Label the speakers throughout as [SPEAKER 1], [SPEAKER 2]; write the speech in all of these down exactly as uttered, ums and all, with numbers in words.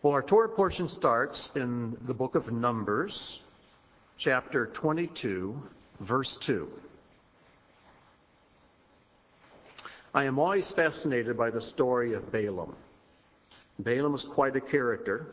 [SPEAKER 1] Well, our Torah portion starts in the book of Numbers, chapter twenty-two, verse two. I am always fascinated by the story of Balaam. Balaam is quite a character,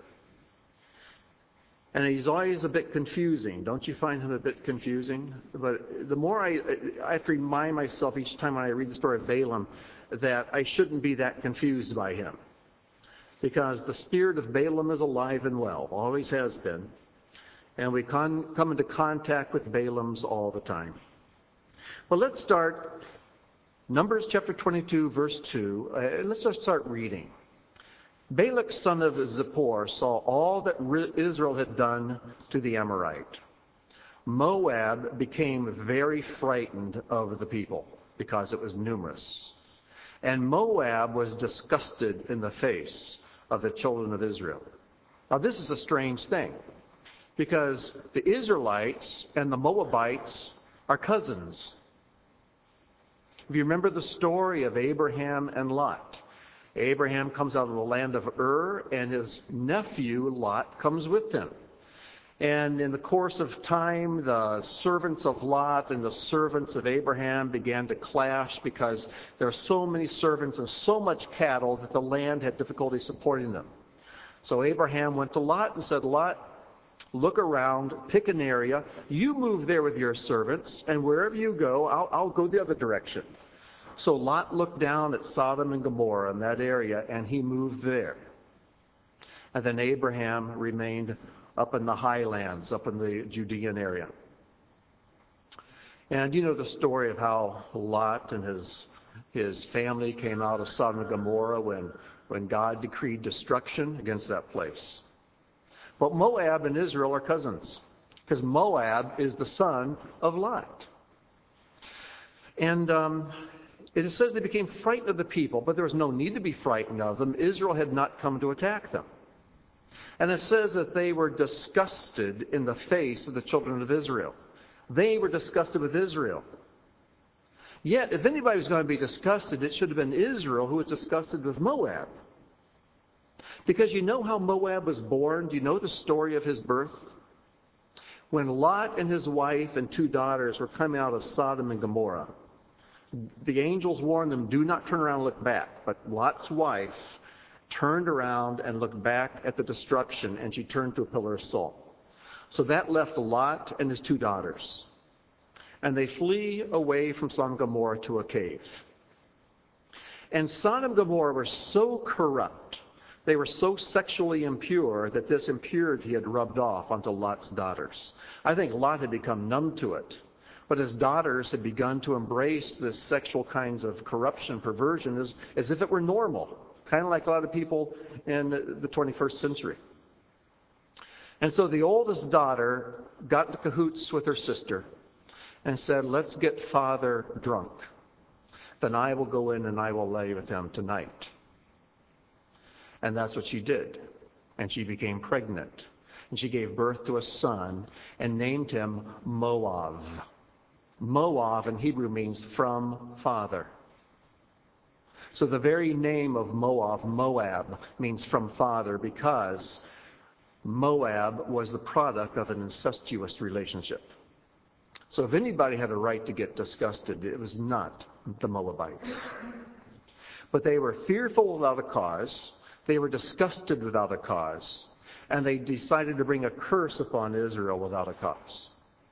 [SPEAKER 1] and he's always a bit confusing. Don't you find him a bit confusing? But the more I, I have to remind myself each time when I read the story of Balaam that I shouldn't be that confused by him. Because the spirit of Balaam is alive and well, always has been. And we con- come into contact with Balaams all the time. Well, let's start Numbers chapter twenty-two, verse two. Uh, and let's just start reading. Balak, son of Zippor, saw all that Israel had done to the Amorite. Moab became very frightened of the people because it was numerous. And Moab was disgusted in the face of the children of Israel. Now, this is a strange thing, because the Israelites and the Moabites are cousins. If you remember the story of Abraham and Lot, Abraham comes out of the land of Ur, and his nephew Lot comes with him. And in the course of time, the servants of Lot and the servants of Abraham began to clash because there are so many servants and so much cattle that the land had difficulty supporting them. So Abraham went to Lot and said, Lot, look around, pick an area. You move there with your servants, and wherever you go, I'll, I'll go the other direction. So Lot looked down at Sodom and Gomorrah in that area, and he moved there. And then Abraham remained up in the highlands, up in the Judean area. And you know the story of how Lot and his his family came out of Sodom and Gomorrah when, when God decreed destruction against that place. But Moab and Israel are cousins, because Moab is the son of Lot. And um, it says they became frightened of the people, but there was no need to be frightened of them. Israel had not come to attack them. And it says that they were disgusted in the face of the children of Israel. They were disgusted with Israel. Yet, if anybody was going to be disgusted, it should have been Israel who was disgusted with Moab. Because you know how Moab was born? Do you know the story of his birth? When Lot and his wife and two daughters were coming out of Sodom and Gomorrah, the angels warned them, do not turn around and look back. But Lot's wife turned around and looked back at the destruction, and she turned to a pillar of salt. So that left Lot and his two daughters. And they flee away from Sodom and Gomorrah to a cave. And Sodom and Gomorrah were so corrupt, they were so sexually impure, that this impurity had rubbed off onto Lot's daughters. I think Lot had become numb to it. But his daughters had begun to embrace this sexual kinds of corruption, perversion, as, as if it were normal. Kind of like a lot of people in the twenty-first century. And so the oldest daughter got into cahoots with her sister and said, let's get father drunk. Then I will go in and I will lay with him tonight. And that's what she did. And she became pregnant. And she gave birth to a son and named him Moab. Moab in Hebrew means from father. So the very name of Moab, Moab, means from father, because Moab was the product of an incestuous relationship. So if anybody had a right to get disgusted, it was not the Moabites. But they were fearful without a cause. They were disgusted without a cause. And they decided to bring a curse upon Israel without a cause.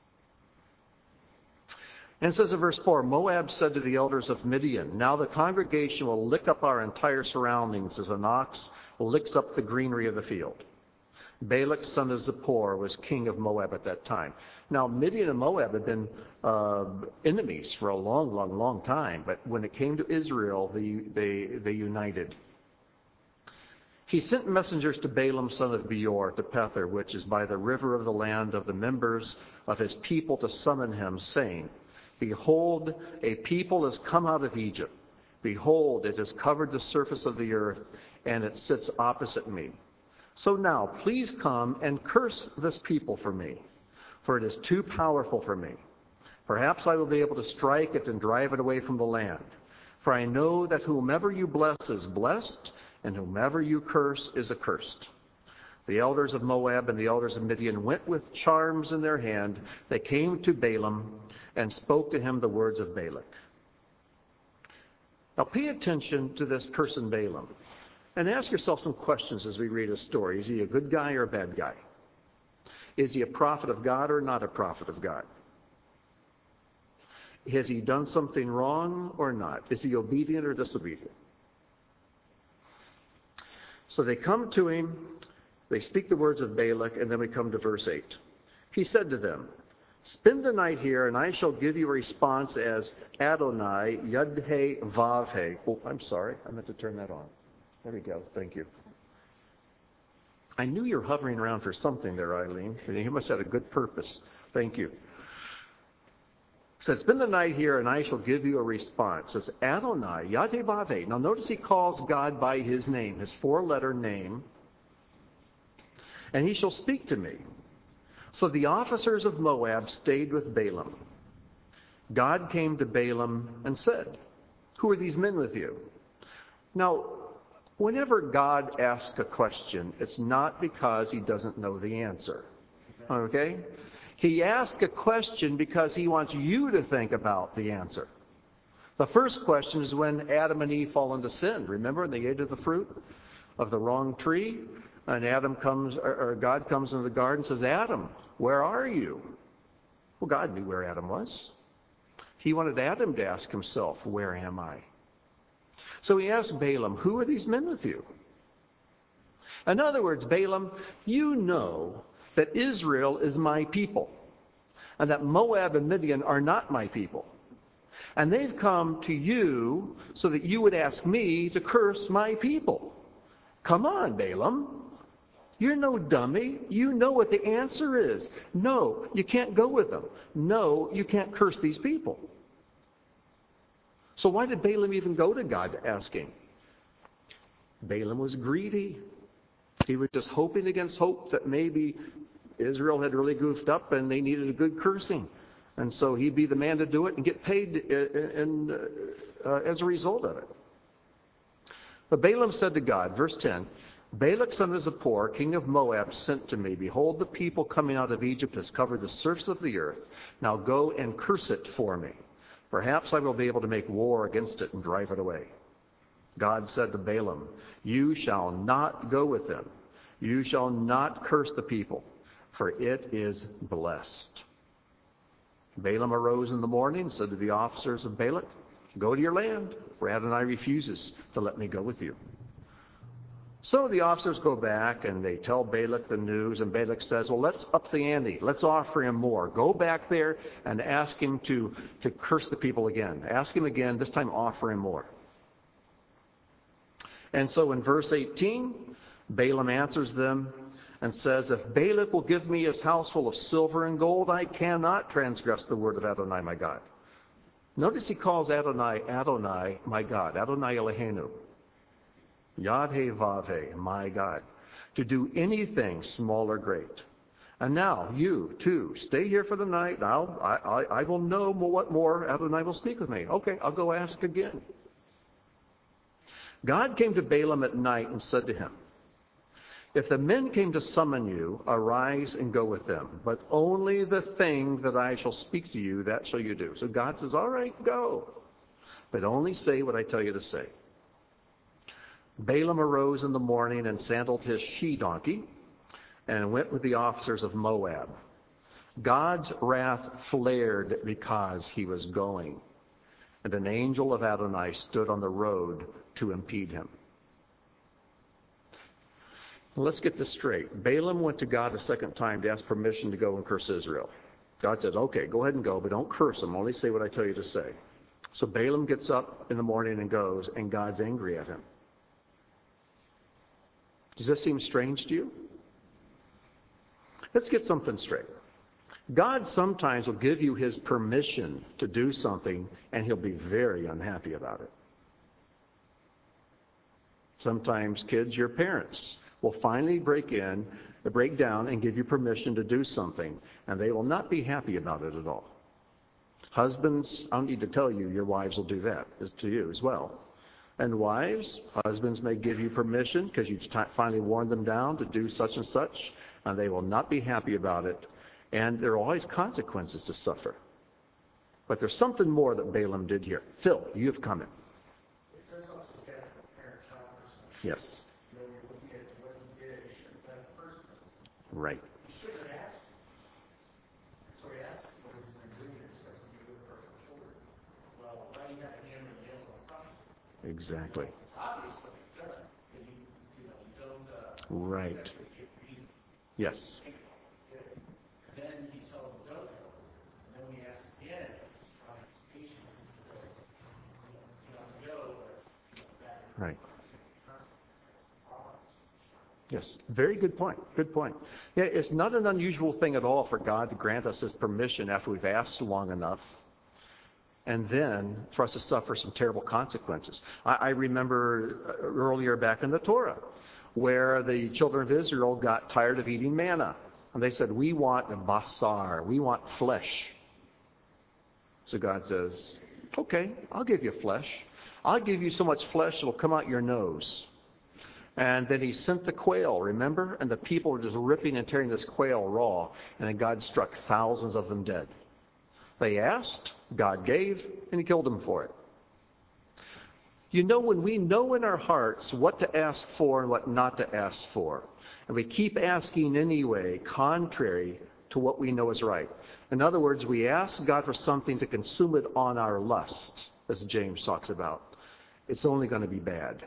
[SPEAKER 1] And it says in verse four, Moab said to the elders of Midian, now the congregation will lick up our entire surroundings as an ox licks up the greenery of the field. Balak, son of Zippor, was king of Moab at that time. Now, Midian and Moab had been uh, enemies for a long, long, long time. But when it came to Israel, they, they, they united. He sent messengers to Balaam, son of Beor, to Pethor, which is by the river of the land of the members of his people, to summon him, saying, behold, a people has come out of Egypt. Behold, it has covered the surface of the earth, and it sits opposite me. So now, please come and curse this people for me, for it is too powerful for me. Perhaps I will be able to strike it and drive it away from the land. For I know that whomever you bless is blessed, and whomever you curse is accursed. The elders of Moab and the elders of Midian went with charms in their hand. They came to Balaam and spoke to him the words of Balak. Now pay attention to this person Balaam and ask yourself some questions as we read his story. Is he a good guy or a bad guy? Is he a prophet of God or not a prophet of God? Has he done something wrong or not? Is he obedient or disobedient? So they come to him, they speak the words of Balak, and then we come to verse eight. He said to them, "Spend the night here, and I shall give you a response as Adonai Yud-He Vav-He." Oh, I'm sorry. I meant to turn that on. There we go. Thank you. I knew you were hovering around for something there, Eileen. You must have a good purpose. Thank you. He said, "Spend the night here, and I shall give you a response." It says, Adonai Yud-He Vav-He. Now notice he calls God by his name, his four-letter name. "And he shall speak to me." So the officers of Moab stayed with Balaam. God came to Balaam and said, "Who are these men with you?" Now, whenever God asks a question, it's not because he doesn't know the answer. Okay? He asks a question because he wants you to think about the answer. The first question is when Adam and Eve fall into sin. Remember, they ate of the fruit of the wrong tree, and Adam comes, or God comes into the garden and says, "Adam, where are you?" Well, God knew where Adam was. He wanted Adam to ask himself, "Where am I?" So he asked Balaam, "Who are these men with you?" In other words, Balaam, you know that Israel is my people, and that Moab and Midian are not my people. And they've come to you so that you would ask me to curse my people. Come on, Balaam. You're no dummy. You know what the answer is. No, you can't go with them. No, you can't curse these people. So why did Balaam even go to God to ask him? Balaam was greedy. He was just hoping against hope that maybe Israel had really goofed up and they needed a good cursing. And so he'd be the man to do it and get paid in, in, uh, as a result of it. But Balaam said to God, verse ten, "Balak son of Zippor, king of Moab, sent to me. Behold, the people coming out of Egypt has covered the surface of the earth. Now go and curse it for me. Perhaps I will be able to make war against it and drive it away." God said to Balaam, "You shall not go with them. You shall not curse the people, for it is blessed." Balaam arose in the morning and said to the officers of Balak, "Go to your land, for Adonai refuses to let me go with you." So the officers go back and they tell Balak the news, and Balak says, "Well, let's up the ante. Let's offer him more. Go back there and ask him to, to curse the people again. Ask him again, this time offer him more." And so in verse eighteen, Balaam answers them and says, "If Balak will give me his house full of silver and gold, I cannot transgress the word of Adonai my God." Notice he calls Adonai, Adonai my God, Adonai Eloheinu. Yud-He Vav-He, my God, to do anything small or great. And now, you, too, stay here for the night. I'll, I, I, I will know what more Adonai will speak with me. Okay, I'll go ask again. God came to Balaam at night and said to him, "If the men came to summon you, arise and go with them. But only the thing that I shall speak to you, that shall you do." So God says, "All right, go. But only say what I tell you to say." Balaam arose in the morning and sandaled his she-donkey and went with the officers of Moab. God's wrath flared because he was going, and an angel of Adonai stood on the road to impede him. Let's get this straight. Balaam went to God a second time to ask permission to go and curse Israel. God said, "Okay, go ahead and go, but don't curse them. Only say what I tell you to say." So Balaam gets up in the morning and goes, and God's angry at him. Does this seem strange to you? Let's get something straight. God sometimes will give you his permission to do something, and he'll be very unhappy about it. Sometimes kids, your parents, will finally break in, break down and give you permission to do something, and they will not be happy about it at all. Husbands, I don't need to tell you, your wives will do that to you as well. And wives, husbands may give you permission because you've t- finally worn them down to do such and such, and they will not be happy about it. And there are always consequences to suffer. But there's something more that Balaam did here. Phil, you have come in. Yes. Right. Exactly. Right. Yes.
[SPEAKER 2] Then he tells the dodo, and then we ask again, on his patience, he says, you know, go,
[SPEAKER 1] right. Yes, very good point. Good point. Yeah, it's not an unusual thing at all for God to grant us His permission after we've asked long enough, and then for us to suffer some terrible consequences. I, I remember earlier back in the Torah, where the children of Israel got tired of eating manna. And they said, we want a basar, we want flesh. So God says, okay, I'll give you flesh. I'll give you so much flesh it'll come out your nose. And then He sent the quail, remember? And the people were just ripping and tearing this quail raw. And then God struck thousands of them dead. They asked, God gave, and He killed them for it. You know, when we know in our hearts what to ask for and what not to ask for, and we keep asking anyway, contrary to what we know is right. In other words, we ask God for something to consume it on our lust, as James talks about. It's only going to be bad.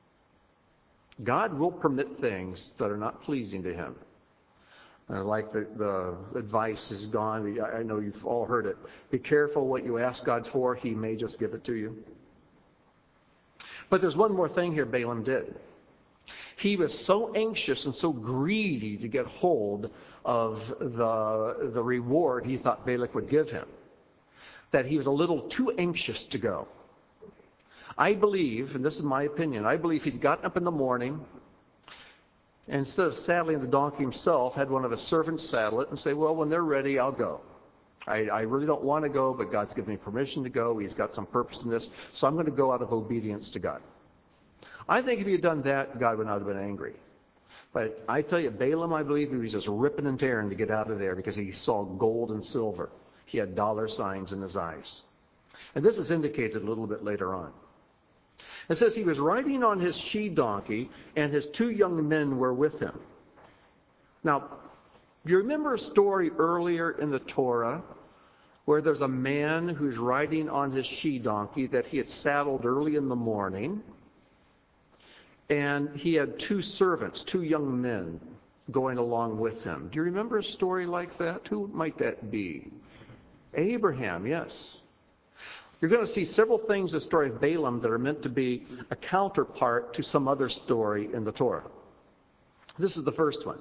[SPEAKER 1] God will permit things that are not pleasing to Him. Uh, like the, the advice has gone, I know you've all heard it. Be careful what you ask God for. He may just give it to you. But there's one more thing here Balaam did. He was so anxious and so greedy to get hold of the, the reward he thought Balak would give him, that he was a little too anxious to go. I believe, and this is my opinion, I believe he'd gotten up in the morning and instead of saddling the donkey himself, had one of his servants saddle it and say, well, when they're ready, I'll go. I, I really don't want to go, but God's given me permission to go. He's got some purpose in this, so I'm going to go out of obedience to God. I think if he had done that, God would not have been angry. But I tell you, Balaam, I believe, he was just ripping and tearing to get out of there because he saw gold and silver. He had dollar signs in his eyes. And this is indicated a little bit later on. It says he was riding on his she-donkey, and his two young men were with him. Now, do you remember a story earlier in the Torah where there's a man who's riding on his she-donkey that he had saddled early in the morning, and he had two servants, two young men, going along with him? Do you remember a story like that? Who might that be? Abraham, yes. You're going to see several things in the story of Balaam that are meant to be a counterpart to some other story in the Torah. This is the first one.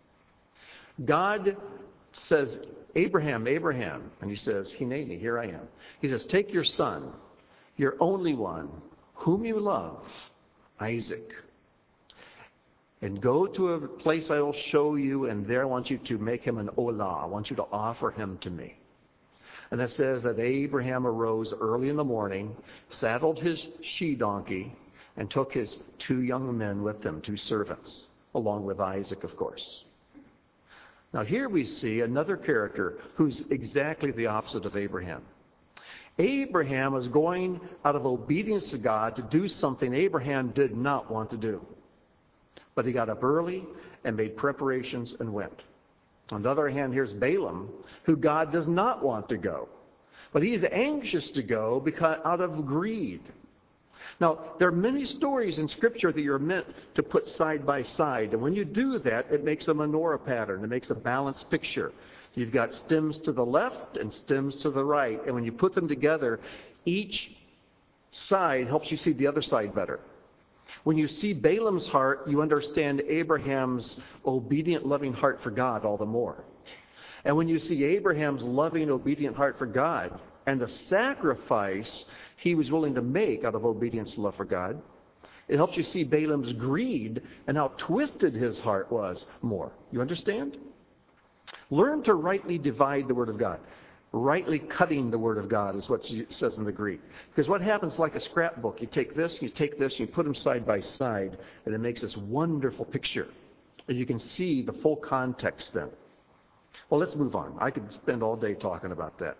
[SPEAKER 1] God says, Abraham, Abraham, and he says, Hineni, here I am. He says, take your son, your only one, whom you love, Isaac, and go to a place I will show you, and there I want you to make him an olah. I want you to offer him to me. And it says that Abraham arose early in the morning, saddled his she-donkey, and took his two young men with him, two servants, along with Isaac, of course. Now here we see another character who's exactly the opposite of Abraham. Abraham was going out of obedience to God to do something Abraham did not want to do. But he got up early and made preparations and went. On the other hand, here's Balaam, who God does not want to go. But he's anxious to go because out of greed. Now, there are many stories in Scripture that you're meant to put side by side. And when you do that, it makes a menorah pattern. It makes a balanced picture. You've got stems to the left and stems to the right. And when you put them together, each side helps you see the other side better. When you see Balaam's heart, you understand Abraham's obedient, loving heart for God all the more. And when you see Abraham's loving, obedient heart for God and the sacrifice he was willing to make out of obedience and love for God, it helps you see Balaam's greed and how twisted his heart was more. You understand? Learn to rightly divide the Word of God. Rightly cutting the Word of God is what it says in the Greek. Because what happens like a scrapbook, you take this, you take this, you put them side by side, and it makes this wonderful picture. And you can see the full context then. Well, let's move on. I could spend all day talking about that.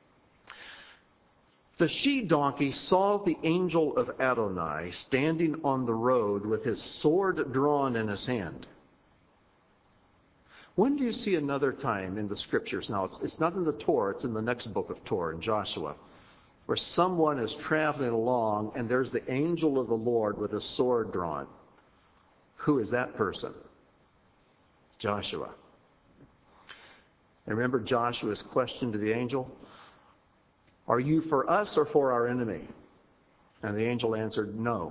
[SPEAKER 1] The she-donkey saw the angel of Adonai standing on the road with his sword drawn in his hand. When do you see another time in the Scriptures? Now, it's, it's not in the Torah, it's in the next book of Torah, in Joshua, where someone is traveling along and there's the angel of the Lord with a sword drawn. Who is that person? Joshua. And remember Joshua's question to the angel? Are you for us or for our enemy? And the angel answered, no.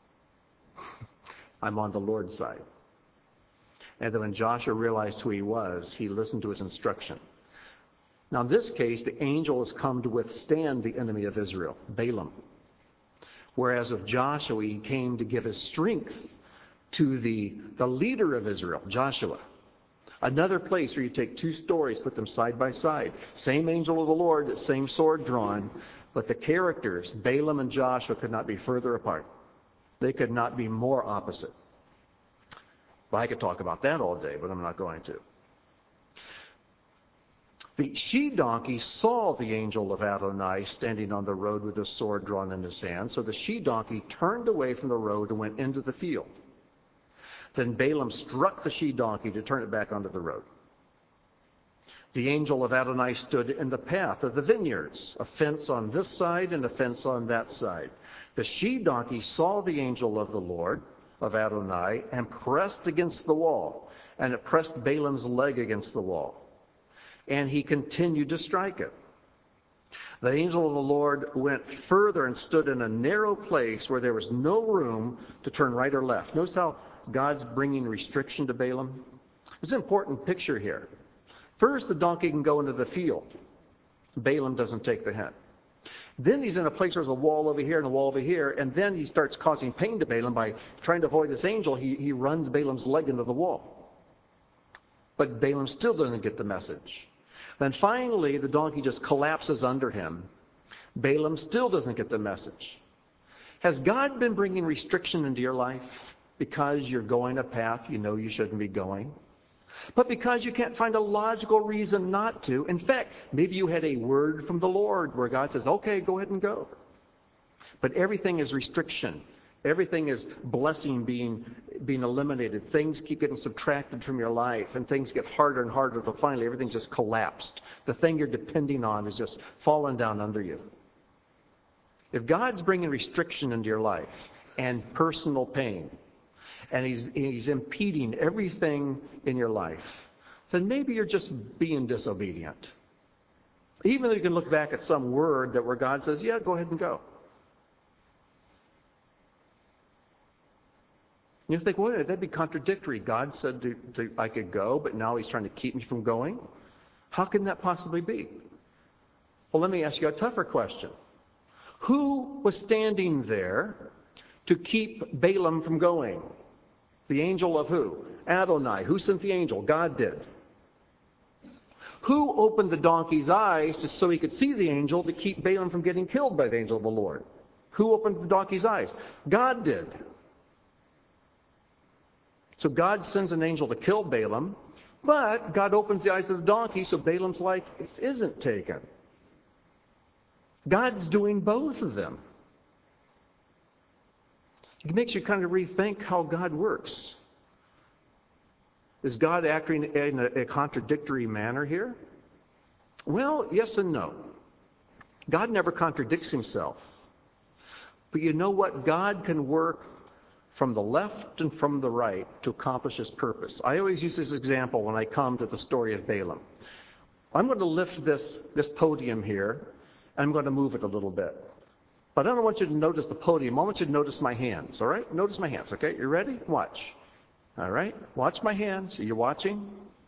[SPEAKER 1] I'm on the Lord's side. And then when Joshua realized who he was, he listened to his instruction. Now in this case, the angel has come to withstand the enemy of Israel, Balaam. Whereas with Joshua, he came to give his strength to the, the leader of Israel, Joshua. Another place where you take two stories, put them side by side. Same angel of the Lord, same sword drawn, but the characters, Balaam and Joshua, could not be further apart. They could not be more opposite. Well, I could talk about that all day, but I'm not going to. The she-donkey saw the angel of Adonai standing on the road with a sword drawn in his hand. So the she-donkey turned away from the road and went into the field. Then Balaam struck the she-donkey to turn it back onto the road. The angel of Adonai stood in the path of the vineyards, a fence on this side and a fence on that side. The she-donkey saw the angel of the Lord, of Adonai, and pressed against the wall. And it pressed Balaam's leg against the wall. And he continued to strike it. The angel of the Lord went further and stood in a narrow place where there was no room to turn right or left. Notice how God's bringing restriction to Balaam. It's an important picture here. First, the donkey can go into the field. Balaam doesn't take the hint. Then he's in a place where there's a wall over here and a wall over here, and then he starts causing pain to Balaam by trying to avoid this angel. He, he runs Balaam's leg into the wall. But Balaam still doesn't get the message. Then finally, the donkey just collapses under him. Balaam still doesn't get the message. Has God been bringing restriction into your life because you're going a path you know you shouldn't be going? But because you can't find a logical reason not to. In fact, maybe you had a word from the Lord where God says, okay, go ahead and go. But everything is restriction. Everything is blessing being, being eliminated. Things keep getting subtracted from your life, and things get harder and harder until finally everything's just collapsed. The thing you're depending on is just falling down under you. If God's bringing restriction into your life and personal pain, and he's, he's impeding everything in your life, then maybe you're just being disobedient. Even though you can look back at some word that where God says, yeah, go ahead and go. You think, well, that'd be contradictory. God said to, to, I could go, but now he's trying to keep me from going. How can that possibly be? Well, let me ask you a tougher question. Who was standing there to keep Balaam from going? The angel of who? Adonai. Who sent the angel? God did. Who opened the donkey's eyes just so he could see the angel to keep Balaam from getting killed by the angel of the Lord? Who opened the donkey's eyes? God did. So God sends an angel to kill Balaam, but God opens the eyes of the donkey so Balaam's life isn't taken. God's doing both of them. It makes you kind of rethink how God works. Is God acting in a, a contradictory manner here? Well, yes and no. God never contradicts himself. But you know what? God can work from the left and from the right to accomplish his purpose. I always use this example when I come to the story of Balaam. I'm going to lift this, this podium here, and I'm going to move it a little bit. But I don't want you to notice the podium. I want you to notice my hands, all right? Notice my hands, okay? You ready? Watch. All right? Watch my hands. Are you watching?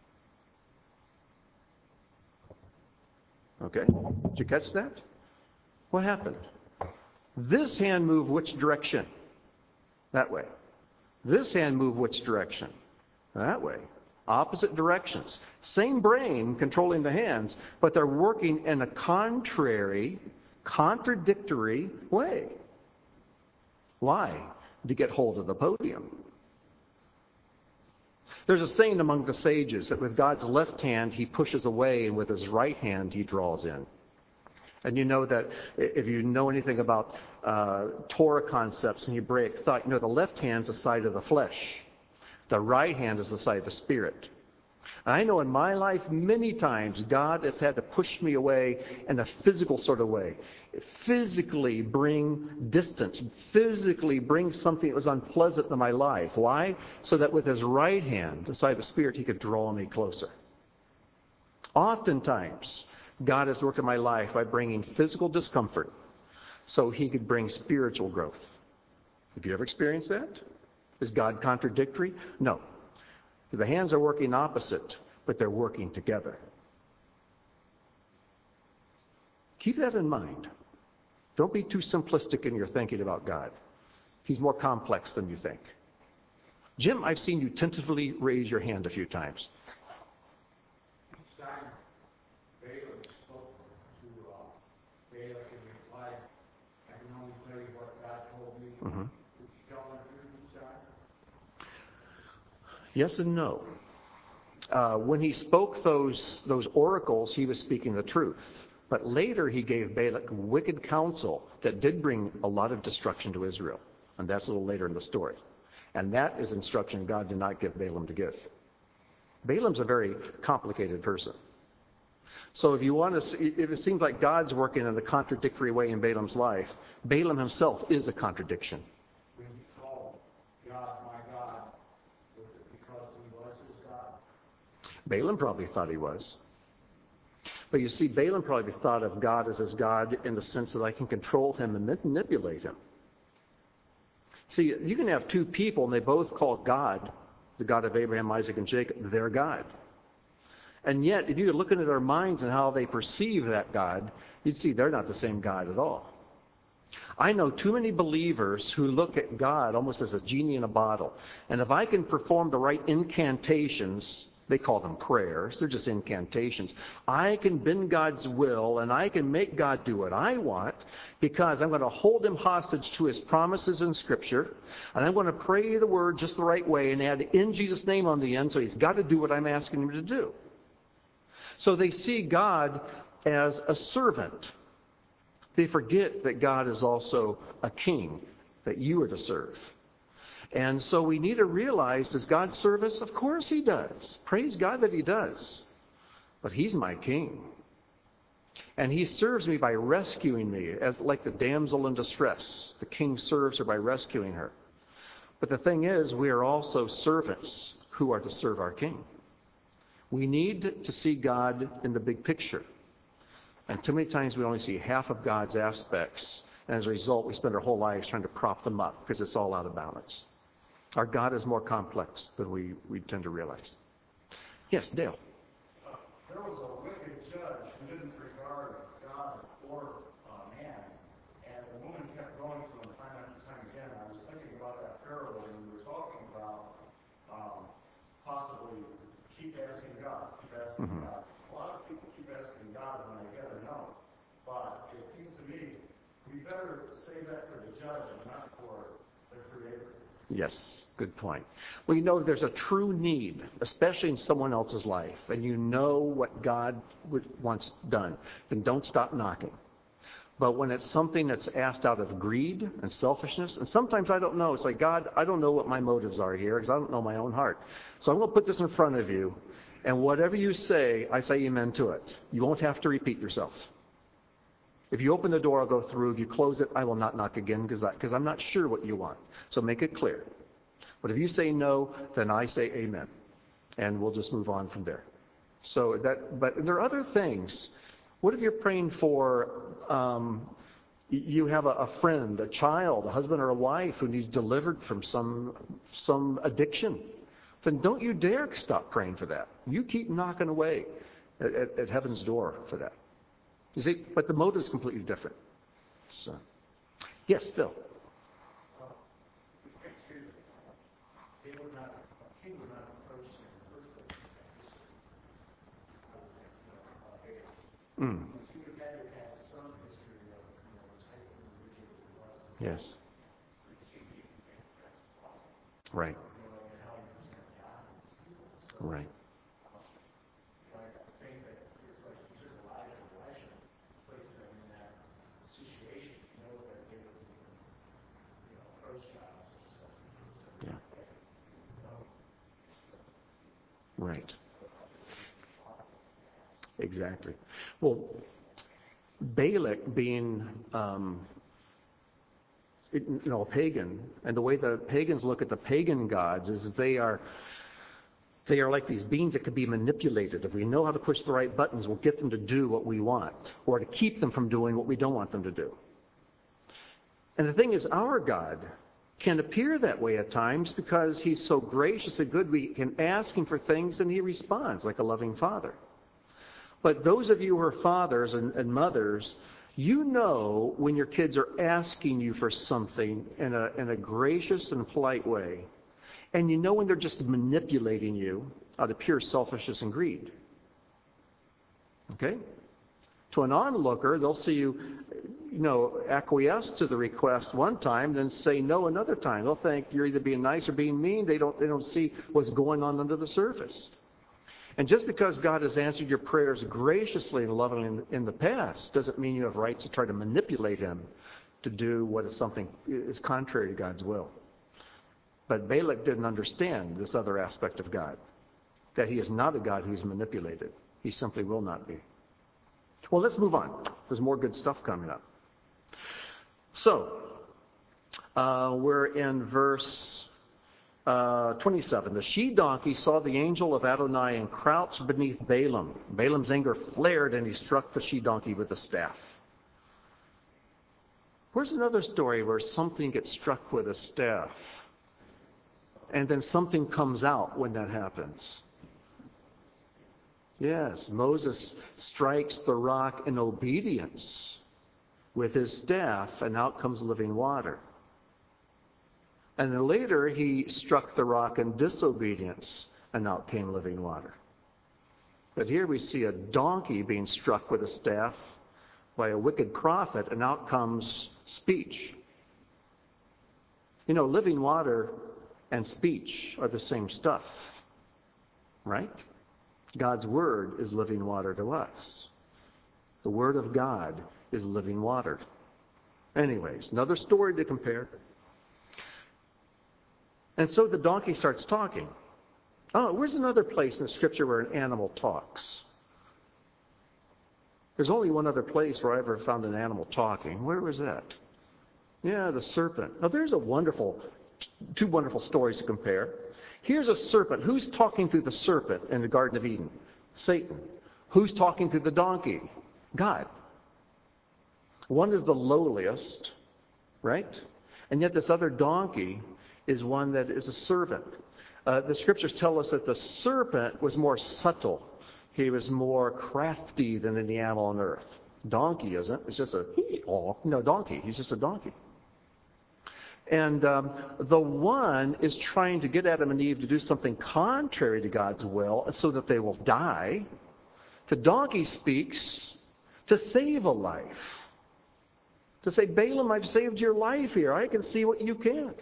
[SPEAKER 1] Okay. Did you catch that? What happened? This hand moved which direction? That way. This hand moved which direction? That way. Opposite directions. Same brain controlling the hands, but they're working in a contrary, contradictory way. Why? To get hold of the podium. There's a saying among the sages that with God's left hand he pushes away and with his right hand he draws in. And you know that if you know anything about uh, Torah concepts and Hebraic thought, you know the left hand's the side of the flesh. The right hand is the side of the spirit. And I know in my life many times God has had to push me away in a physical sort of way. Physically bring distance. Physically bring something that was unpleasant in my life. Why? So that with his right hand, the side of the spirit, he could draw me closer. Oftentimes, God has worked in my life by bringing physical discomfort so he could bring spiritual growth. Have you ever experienced that? Is God contradictory? No. The hands are working opposite, but they're working together. Keep that in mind. Don't be too simplistic in your thinking about God. He's more complex than you think. Jim, I've seen you tentatively raise your hand a few times. Mm-hmm. Yes and no. Uh, when he spoke those, those oracles, he was speaking the truth. But later he gave Balak wicked counsel that did bring a lot of destruction to Israel. And that's a little later in the story. And that is instruction God did not give Balaam to give. Balaam's a very complicated person. So if you want to, see, if it seems like God's working in a contradictory way in Balaam's life, Balaam himself is a contradiction.
[SPEAKER 2] When he called God my God, was it because he was his God?
[SPEAKER 1] Balaam probably thought he was. But you see, Balaam probably thought of God as his God in the sense that I can control him and manipulate him. See, you can have two people and they both call God, the God of Abraham, Isaac, and Jacob, their God. And yet, if you're looking at their minds and how they perceive that God, you'd see they're not the same God at all. I know too many believers who look at God almost as a genie in a bottle. And if I can perform the right incantations, they call them prayers, they're just incantations. I can bend God's will and I can make God do what I want because I'm going to hold him hostage to his promises in Scripture. And I'm going to pray the word just the right way and add in Jesus' name on the end so he's got to do what I'm asking him to do. So they see God as a servant. They forget that God is also a king that you are to serve. And so we need to realize, does God serve us? Of course he does. Praise God that he does. But he's my king. And he serves me by rescuing me, as like the damsel in distress. The king serves her by rescuing her. But the thing is, we are also servants who are to serve our king. We need to see God in the big picture. And too many times we only see half of God's aspects. And as a result, we spend our whole lives trying to prop them up because it's all out of balance. Our God is more complex than we, we tend to realize. Yes, Dale.
[SPEAKER 2] Uh, there was a wicked judge who didn't regard God or uh, man. And the woman kept going to him time after time again. I was thinking about that parable when we were talking about um, possibly keep asking God, keep asking mm-hmm. God. A lot of people keep asking God when they get a no. But it seems to me we better save that for the judge and not for the Creator.
[SPEAKER 1] Yes, good point. Well, you know, there's a true need, especially in someone else's life, and you know what God would, wants done, then don't stop knocking. But when it's something that's asked out of greed and selfishness, and sometimes I don't know, it's like, God, I don't know what my motives are here because I don't know my own heart. So I'm going to put this in front of you, and whatever you say, I say amen to it. You won't have to repeat yourself. If you open the door, I'll go through. If you close it, I will not knock again because because I'm not sure what you want. So make it clear. But if you say no, then I say amen. And we'll just move on from there. So that, but there are other things. What if you're praying for, um, you have a, a friend, a child, a husband or a wife who needs delivered from some some addiction? Then don't you dare stop praying for that. You keep knocking away at, at, at heaven's door for that. You see, but the motive is completely different. So, yes, Phil.
[SPEAKER 2] Uh, excuse me. He would not, he would not approach him in the first place.
[SPEAKER 1] Mm.
[SPEAKER 2] He would have had to have some history of, you know, the type of individual he was.
[SPEAKER 1] Yes. Right.
[SPEAKER 2] You know, and how he presented God to his people. So,
[SPEAKER 1] Right.
[SPEAKER 2] I think that it's like he took Elijah and Elisha, placed them in that situation, you know, that they would, you know, approach God and such and such.
[SPEAKER 1] Yeah. Right. Exactly. Well, Balak being, um, it, you know, a pagan, and the way the pagans look at the pagan gods is they are they are like these beings that could be manipulated. If we know how to push the right buttons, we'll get them to do what we want, or to keep them from doing what we don't want them to do. And the thing is, our God can appear that way at times because he's so gracious and good. We can ask him for things and he responds like a loving father. But those of you who are fathers and, and mothers, you know when your kids are asking you for something in a, in a gracious and polite way. And you know when they're just manipulating you out of pure selfishness and greed. Okay? To an onlooker, they'll see you, you know, acquiesce to the request one time, then say no another time. They'll think you're either being nice or being mean. They don't, they don't see what's going on under the surface. And just because God has answered your prayers graciously and lovingly in, in the past doesn't mean you have rights to try to manipulate him to do what is something is contrary to God's will. But Balak didn't understand this other aspect of God, that he is not a God who's manipulated. He simply will not be. Well, let's move on. There's more good stuff coming up. So, uh, we're in verse uh, twenty-seven. The she-donkey saw the angel of Adonai and crouched beneath Balaam. Balaam's anger flared and he struck the she-donkey with a staff. Where's another story where something gets struck with a staff? And then something comes out when that happens. Yes, Moses strikes the rock in obedience with his staff, and out comes living water. And then later he struck the rock in disobedience, and out came living water. But here we see a donkey being struck with a staff by a wicked prophet, and out comes speech. You know, living water and speech are the same stuff, right? God's word is living water to us. The word of God is living water. Anyways, another story to compare. And so the donkey starts talking. Oh, where's another place in Scripture where an animal talks? There's only one other place where I ever found an animal talking. Where was that? Yeah, the serpent. Now there's a wonderful, two wonderful stories to compare. Here's a serpent. Who's talking through the serpent in the Garden of Eden? Satan. Who's talking through the donkey? God. One is the lowliest, right? And yet this other donkey is one that is a servant. Uh, the scriptures tell us that the serpent was more subtle. He was more crafty than any animal on earth. Donkey isn't. It's just a, oh, no, donkey. He's just a donkey. And um, the one is trying to get Adam and Eve to do something contrary to God's will so that they will die. The donkey speaks to save a life. To say, Balaam, I've saved your life here. I can see what you can't.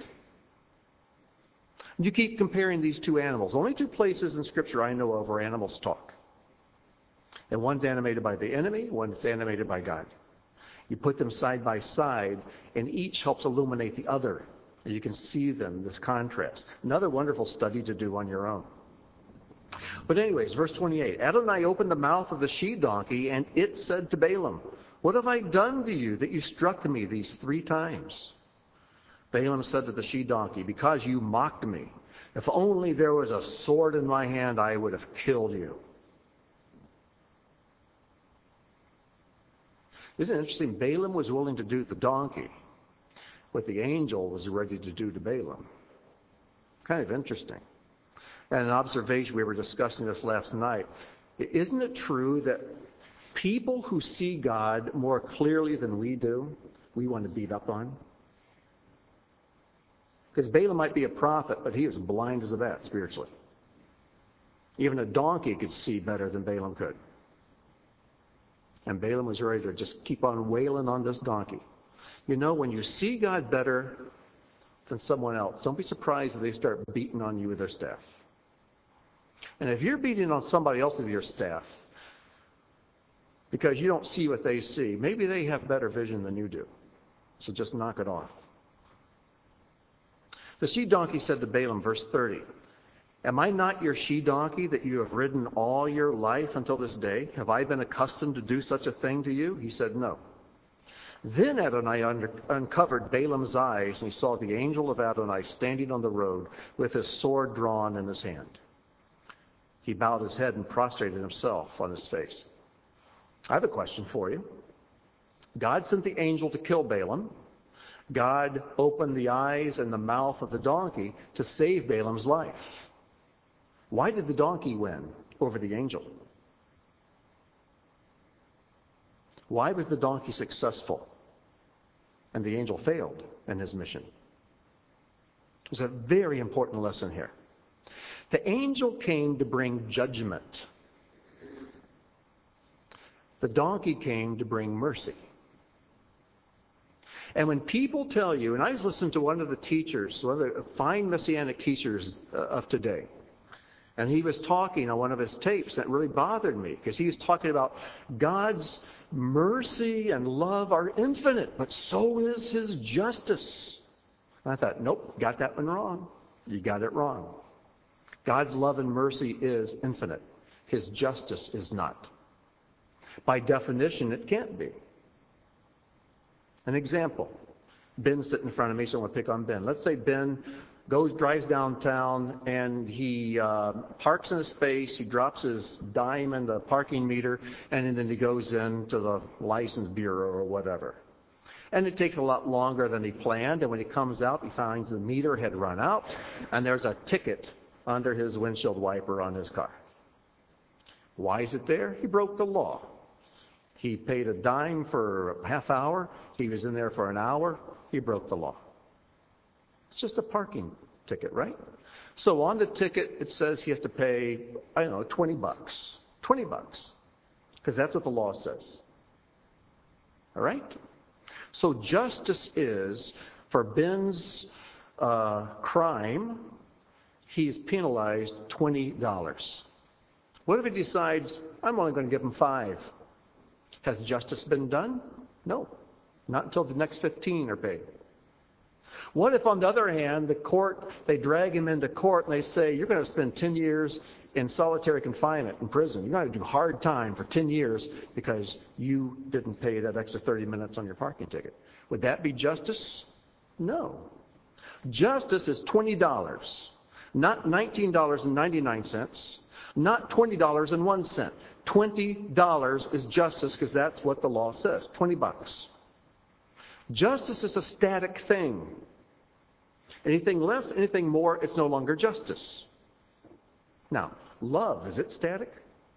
[SPEAKER 1] You keep comparing these two animals. Only two places in Scripture I know of where animals talk. And one's animated by the enemy, one's animated by God. You put them side by side, and each helps illuminate the other. And you can see them, this contrast. Another wonderful study to do on your own. But anyways, verse twenty-eight. Adonai opened the mouth of the she-donkey, and it said to Balaam, what have I done to you that you struck me these three times? Balaam said to the she-donkey, because you mocked me. If only there was a sword in my hand, I would have killed you. Isn't it interesting? Balaam was willing to do the donkey what the angel was ready to do to Balaam. Kind of interesting. And an observation, we were discussing this last night. Isn't it true that people who see God more clearly than we do, we want to beat up on? Because Balaam might be a prophet, but he was blind as a bat spiritually. Even a donkey could see better than Balaam could. And Balaam was ready to just keep on wailing on this donkey. You know, when you see God better than someone else, don't be surprised if they start beating on you with their staff. And if you're beating on somebody else with your staff because you don't see what they see, maybe they have better vision than you do. So just knock it off. The she-donkey said to Balaam, verse thirty, "Am I not your she-donkey that you have ridden all your life until this day? Have I been accustomed to do such a thing to you?" He said, "No." Then Adonai under, uncovered Balaam's eyes, and he saw the angel of Adonai standing on the road with his sword drawn in his hand. He bowed his head and prostrated himself on his face. I have a question for you. God sent the angel to kill Balaam. God opened the eyes and the mouth of the donkey to save Balaam's life. Why did the donkey win over the angel? Why was the donkey successful and the angel failed in his mission? There's a very important lesson here. The angel came to bring judgment. The donkey came to bring mercy. And when people tell you, and I was listening to one of the teachers, one of the fine Messianic teachers of today, and he was talking on one of his tapes that really bothered me because he was talking about God's mercy and love are infinite, but so is his justice. And I thought, nope, got that one wrong. You got it wrong. God's love and mercy is infinite. His justice is not. By definition, it can't be. An example. Ben's sitting in front of me, so I'm going to pick on Ben. Let's say Ben goes, drives downtown, and he uh, parks in a space, he drops his dime in the parking meter, and then he goes into the license bureau or whatever. And it takes a lot longer than he planned, and when he comes out, he finds the meter had run out, and there's a ticket under his windshield wiper on his car. Why is it there? He broke the law. He paid a dime for a half hour. He was in there for an hour. He broke the law. It's just a parking ticket, right? So on the ticket, it says he has to pay, I don't know, twenty bucks. twenty bucks. Because that's what the law says. All right? So justice is, for Ben's uh, crime, he's penalized twenty dollars. What if he decides, I'm only going to give him five? Has justice been done? No. Not until the next fifteen are paid. What if, on the other hand, the court, they drag him into court and they say, you're going to spend ten years in solitary confinement in prison. You're going to do hard time for ten years because you didn't pay that extra thirty minutes on your parking ticket. Would that be justice? No. Justice is twenty dollars, not nineteen dollars and ninety-nine cents, not twenty dollars and one cent. twenty dollars is justice because that's what the law says. twenty bucks. Justice is a static thing. Anything less, anything more, it's no longer justice. Now, love, is it static?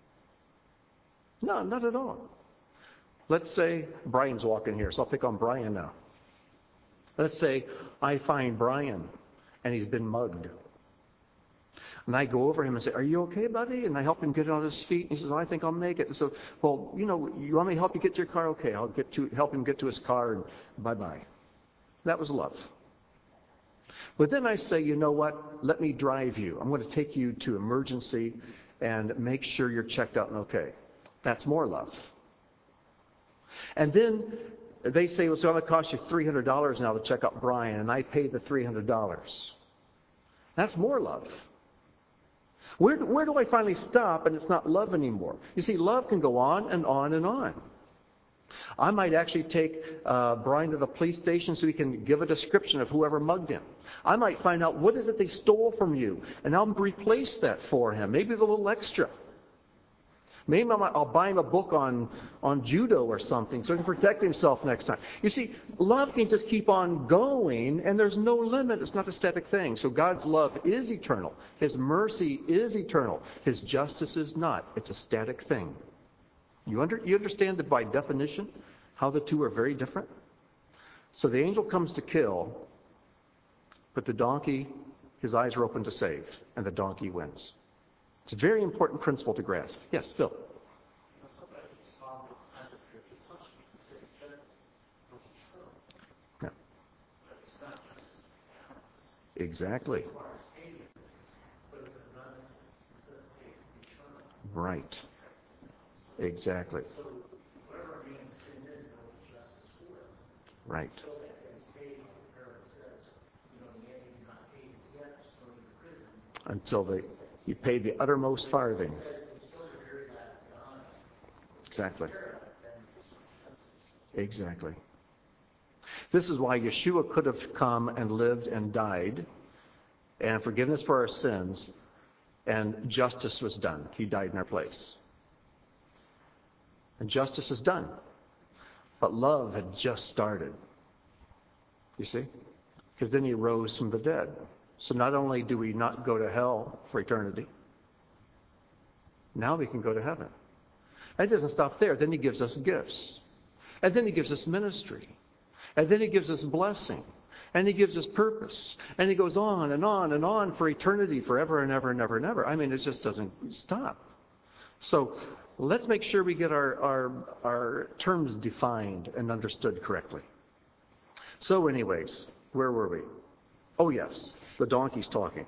[SPEAKER 1] No, not at all. Let's say Brian's walking here, so I'll pick on Brian now. Let's say I find Brian and he's been mugged. And I go over him and say, are you okay, buddy? And I help him get on his feet. And he says, oh, I think I'll make it. And so, well, you know, you want me to help you get to your car? Okay, I'll get to help him get to his car, and bye-bye. That was love. But then I say, you know what? Let me drive you. I'm going to take you to emergency and make sure you're checked out and okay. That's more love. And then they say, well, so it's going to cost you three hundred dollars now to check out Brian, and I pay the three hundred dollars. That's more love. Where, where do I finally stop and it's not love anymore? You see, love can go on and on and on. I might actually take uh, Brian to the police station so he can give a description of whoever mugged him. I might find out what is it they stole from you, and I'll replace that for him, maybe with a little extra. Maybe I'll buy him a book on, on judo or something so he can protect himself next time. You see, love can just keep on going, and there's no limit. It's not a static thing. So God's love is eternal. His mercy is eternal. His justice is not. It's a static thing. You, under, you understand that by definition, how the two are very different? So the angel comes to kill, but the donkey, his eyes are open to save, and the donkey wins. It's a very important principle to grasp. Yes, Phil. Exactly. Right. Exactly. Right. Until they, you pay the uttermost farthing. Exactly. Exactly. This is why Yeshua could have come and lived and died, and forgiveness for our sins, and justice was done. He died in our place. And justice is done. But love had just started. You see? Because then he rose from the dead. So not only do we not go to hell for eternity, now we can go to heaven. And it doesn't stop there. Then he gives us gifts. And then he gives us ministry. And then he gives us blessing. And he gives us purpose. And he goes on and on and on for eternity, forever and ever and ever and ever. I mean, it just doesn't stop. So let's make sure we get our, our, our terms defined and understood correctly. So anyways, where were we? Oh yes, the donkey's talking.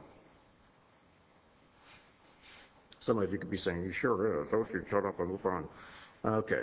[SPEAKER 1] Some of you could be saying, "You sure is. Oh, you shut up and move on." Okay.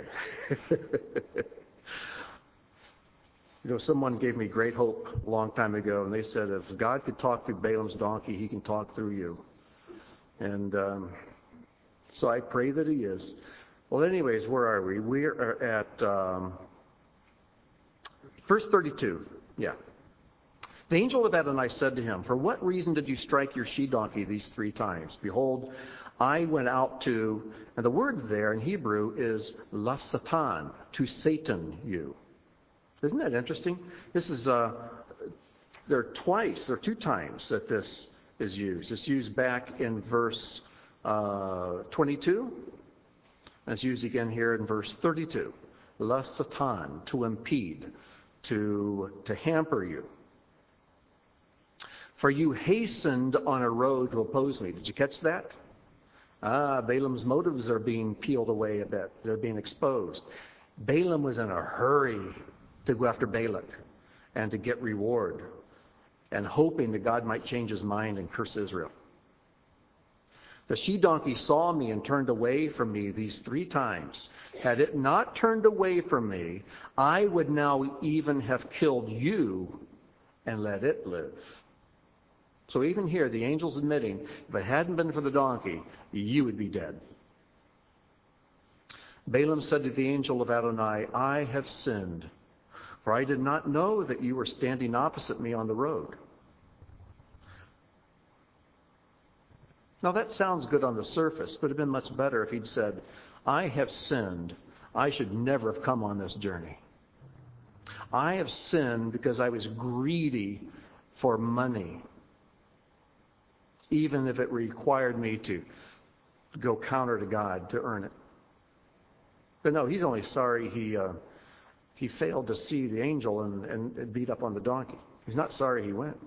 [SPEAKER 1] You know, someone gave me great hope a long time ago, and they said, if God could talk through Balaam's donkey, he can talk through you. And um, so I pray that he is. Well, anyways, where are we? We are at um, verse thirty-two. Yeah. The angel of Adonai said to him, "For what reason did you strike your she-donkey these three times? Behold, I went out to," and the word there in Hebrew is lasatan, to Satan you. Isn't that interesting? This is, uh, there are twice, there are two times that this is used. It's used back in verse uh, twenty-two, and it's used again here in verse thirty-two. Lasatan, to impede, to, to hamper you. For you hastened on a road to oppose me. Did you catch that? Ah, Balaam's motives are being peeled away a bit. They're being exposed. Balaam was in a hurry to go after Balak and to get reward, and hoping that God might change his mind and curse Israel. The she-donkey saw me and turned away from me these three times. Had it not turned away from me, I would now even have killed you and let it live. So even here, the angel's admitting, if it hadn't been for the donkey, you would be dead. Balaam said to the angel of Adonai, "I have sinned, for I did not know that you were standing opposite me on the road." Now that sounds good on the surface, but it would have been much better if he'd said, "I have sinned. I should never have come on this journey. I have sinned because I was greedy for money, even if it required me to go counter to God to earn it." But no, he's only sorry he uh, he failed to see the angel and, and beat up on the donkey. He's not sorry he went.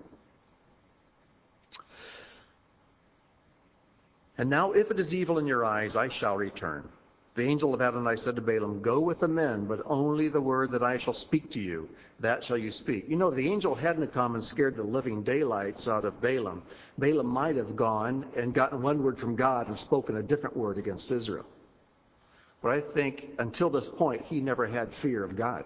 [SPEAKER 1] "And now if it is evil in your eyes, I shall return." The angel of Adonai said to Balaam, "Go with the men, but only the word that I shall speak to you, that shall you speak." You know, the angel hadn't come and scared the living daylights out of Balaam. Balaam might have gone and gotten one word from God and spoken a different word against Israel. But I think until this point, he never had fear of God.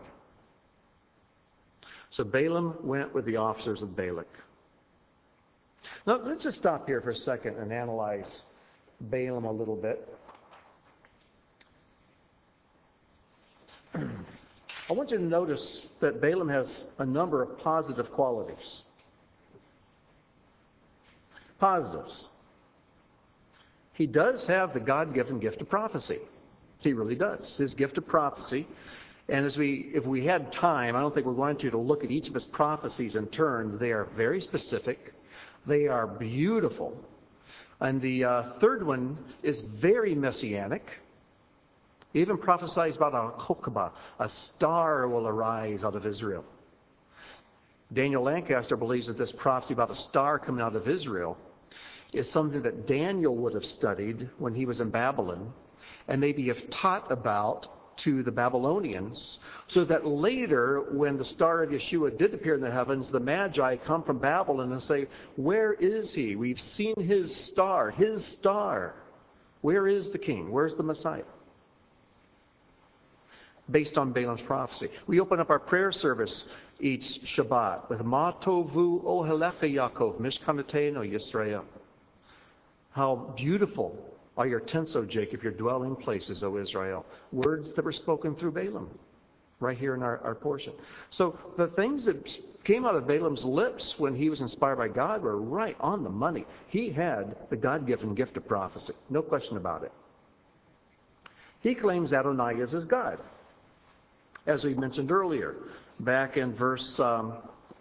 [SPEAKER 1] So Balaam went with the officers of Balak. Now, let's just stop here for a second and analyze Balaam a little bit. I want you to notice that Balaam has a number of positive qualities. Positives. He does have the God-given gift of prophecy. He really does. His gift of prophecy. And as we, if we had time, I don't think we're going to, to look at each of his prophecies in turn. They are very specific. They are beautiful. And the uh, third one is very messianic. He even prophesies about a Chokbah, a star will arise out of Israel. Daniel Lancaster believes that this prophecy about a star coming out of Israel is something that Daniel would have studied when he was in Babylon, and maybe have taught about to the Babylonians, so that later, when the star of Yeshua did appear in the heavens, the Magi come from Babylon and say, where is he? We've seen his star, his star. Where is the king? Where's the Messiah? Based on Balaam's prophecy. We open up our prayer service each Shabbat with Ma Tovu Ohelecha Yaakov Mishkanateno Yisrael. How beautiful are your tents, O Jacob, your dwelling places, O Israel. Words that were spoken through Balaam, right here in our, our portion. So the things that came out of Balaam's lips when he was inspired by God were right on the money. He had the God-given gift of prophecy. No question about it. He claims Adonai is his God. As we mentioned earlier, back in verse um,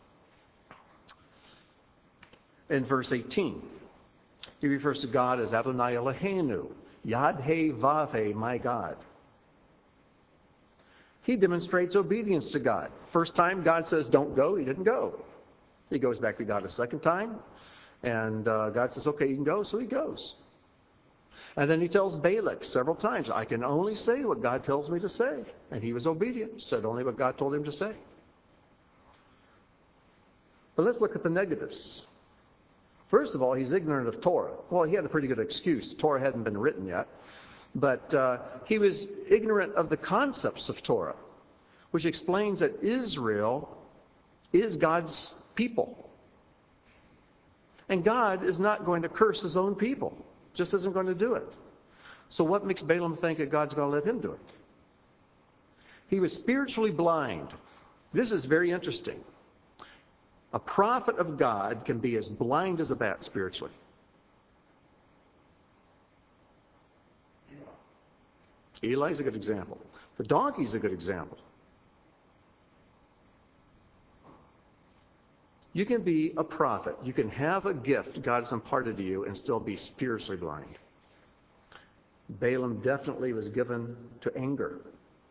[SPEAKER 1] in verse eighteen. He refers to God as Adonai Eloheinu, Yad-He Vav-He, my God. He demonstrates obedience to God. First time God says, don't go, he didn't go. He goes back to God a second time, and uh, God says, okay, you can go, so he goes. And then he tells Balak several times, I can only say what God tells me to say. And he was obedient, said only what God told him to say. But let's look at the negatives. First of all, he's ignorant of Torah. Well, he had a pretty good excuse. Torah hadn't been written yet. But uh, he was ignorant of the concepts of Torah, which explains that Israel is God's people. And God is not going to curse his own people. Just isn't going to do it. So what makes Balaam think that God's going to let him do it? He was spiritually blind. This is very interesting. A prophet of God can be as blind as a bat spiritually. Eli's a good example. The donkey's a good example. You can be a prophet. You can have a gift God has imparted to you and still be spiritually blind. Balaam definitely was given to anger.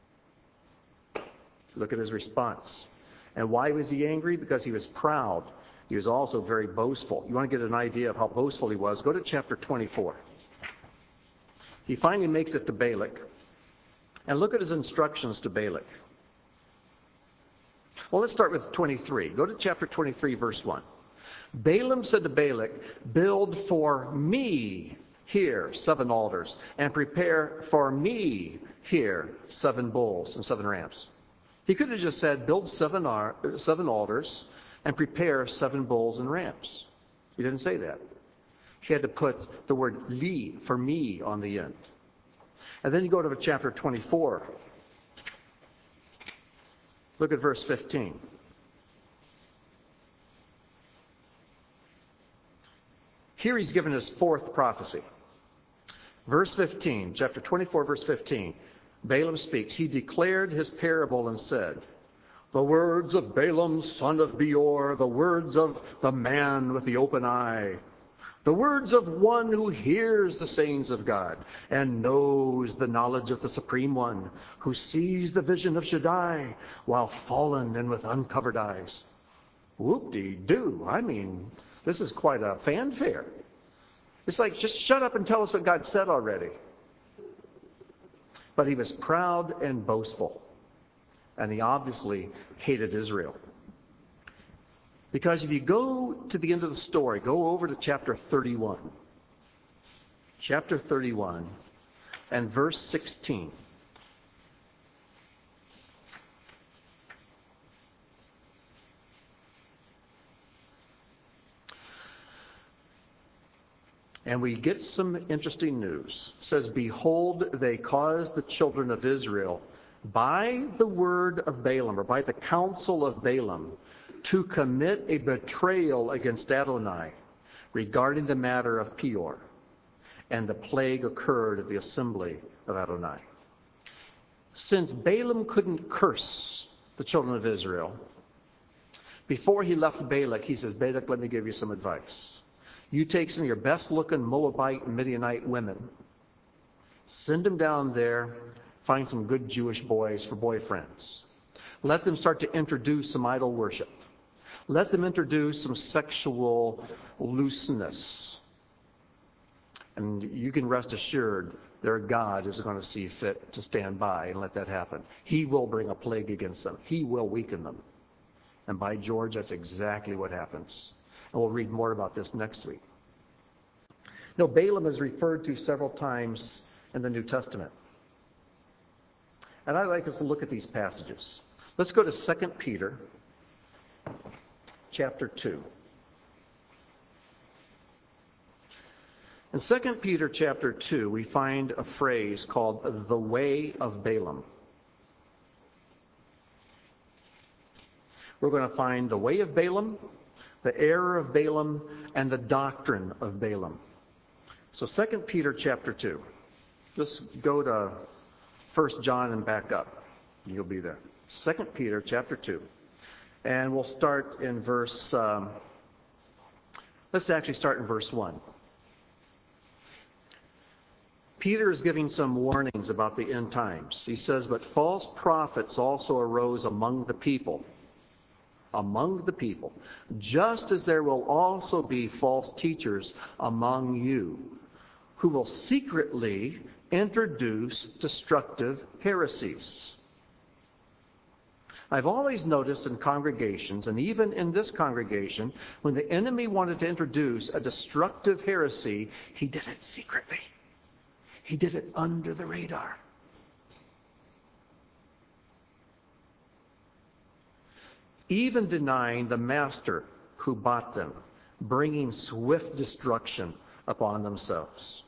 [SPEAKER 1] Look at his response. And why was he angry? Because he was proud. He was also very boastful. You want to get an idea of how boastful he was? Go to chapter twenty-four. He finally makes it to Balak. And look at his instructions to Balak. Well, let's start with twenty-three. Go to chapter twenty-three, verse one. Balaam said to Balak, build for me here seven altars, and prepare for me here seven bulls and seven rams. He could have just said, build seven, ar- seven altars and prepare seven bulls and rams. He didn't say that. He had to put the word li, for me, on the end. And then you go to chapter twenty-four. Look at verse fifteen. Here he's given his fourth prophecy. Verse fifteen, chapter twenty-four, verse fifteen. Balaam speaks. He declared his parable and said, the words of Balaam, son of Beor, the words of the man with the open eye, the words of one who hears the sayings of God and knows the knowledge of the Supreme One, who sees the vision of Shaddai while fallen and with uncovered eyes. Whoop-de-doo. I mean, this is quite a fanfare. It's like, just shut up and tell us what God said already. But he was proud and boastful. And he obviously hated Israel. Because if you go to the end of the story, go over to chapter thirty-one. Chapter thirty-one and verse sixteen. And we get some interesting news. It says, behold, they caused the children of Israel by the word of Balaam, or by the counsel of Balaam, to commit a betrayal against Adonai regarding the matter of Peor. And the plague occurred at the assembly of Adonai. Since Balaam couldn't curse the children of Israel, before he left Balak, he says, Balak, let me give you some advice. You take some of your best-looking Moabite and Midianite women, send them down there, find some good Jewish boys for boyfriends. Let them start to introduce some idol worship. Let them introduce some sexual looseness. And you can rest assured their God is going to see fit to stand by and let that happen. He will bring a plague against them. He will weaken them. And by George, that's exactly what happens. And we'll read more about this next week. Now, Balaam is referred to several times in the New Testament. And I'd like us to look at these passages. Let's go to Second Peter chapter two. In Second Peter chapter two, we find a phrase called the way of Balaam. We're going to find the way of Balaam, the error of Balaam, and the doctrine of Balaam. So Second Peter chapter two. Just go to First John and back up. You'll be there. Second Peter chapter two. And we'll start in verse, um, let's actually start in verse one. Peter is giving some warnings about the end times. He says, but false prophets also arose among the people. Among the people. Just as there will also be false teachers among you, who will secretly introduce destructive heresies. I've always noticed in congregations, and even in this congregation, when the enemy wanted to introduce a destructive heresy, he did it secretly. He did it under the radar. Even denying the master who bought them, bringing swift destruction upon themselves.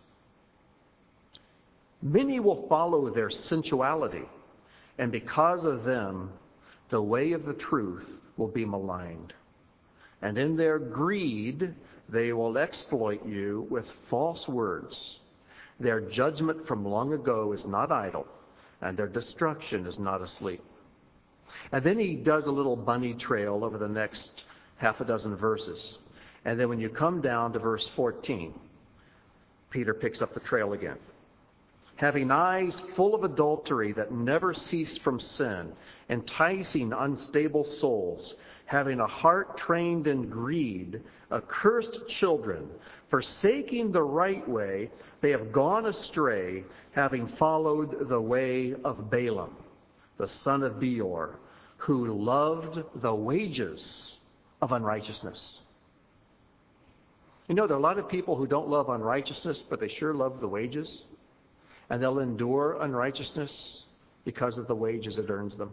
[SPEAKER 1] Many will follow their sensuality, and because of them, the way of the truth will be maligned. And in their greed, they will exploit you with false words. Their judgment from long ago is not idle, and their destruction is not asleep. And then he does a little bunny trail over the next half a dozen verses. And then when you come down to verse fourteen, Peter picks up the trail again. Having eyes full of adultery that never cease from sin, enticing unstable souls, having a heart trained in greed, accursed children, forsaking the right way, they have gone astray, having followed the way of Balaam, the son of Beor, who loved the wages of unrighteousness. You know, there are a lot of people who don't love unrighteousness, but they sure love the wages. And they'll endure unrighteousness because of the wages it earns them.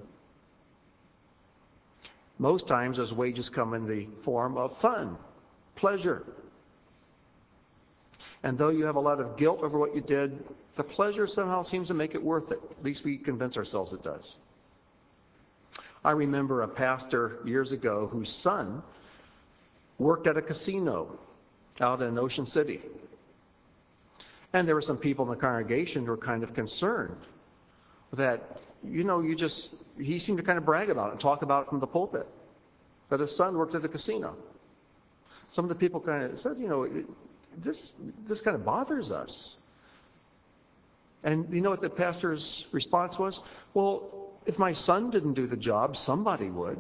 [SPEAKER 1] Most times those wages come in the form of fun, pleasure. And though you have a lot of guilt over what you did, the pleasure somehow seems to make it worth it. At least we convince ourselves it does. I remember a pastor years ago whose son worked at a casino out in Ocean City. And there were some people in the congregation who were kind of concerned that, you know, you just, he seemed to kind of brag about it and talk about it from the pulpit, that his son worked at the casino. Some of the people kind of said, you know, this, this kind of bothers us. And you know what the pastor's response was? Well, if my son didn't do the job, somebody would.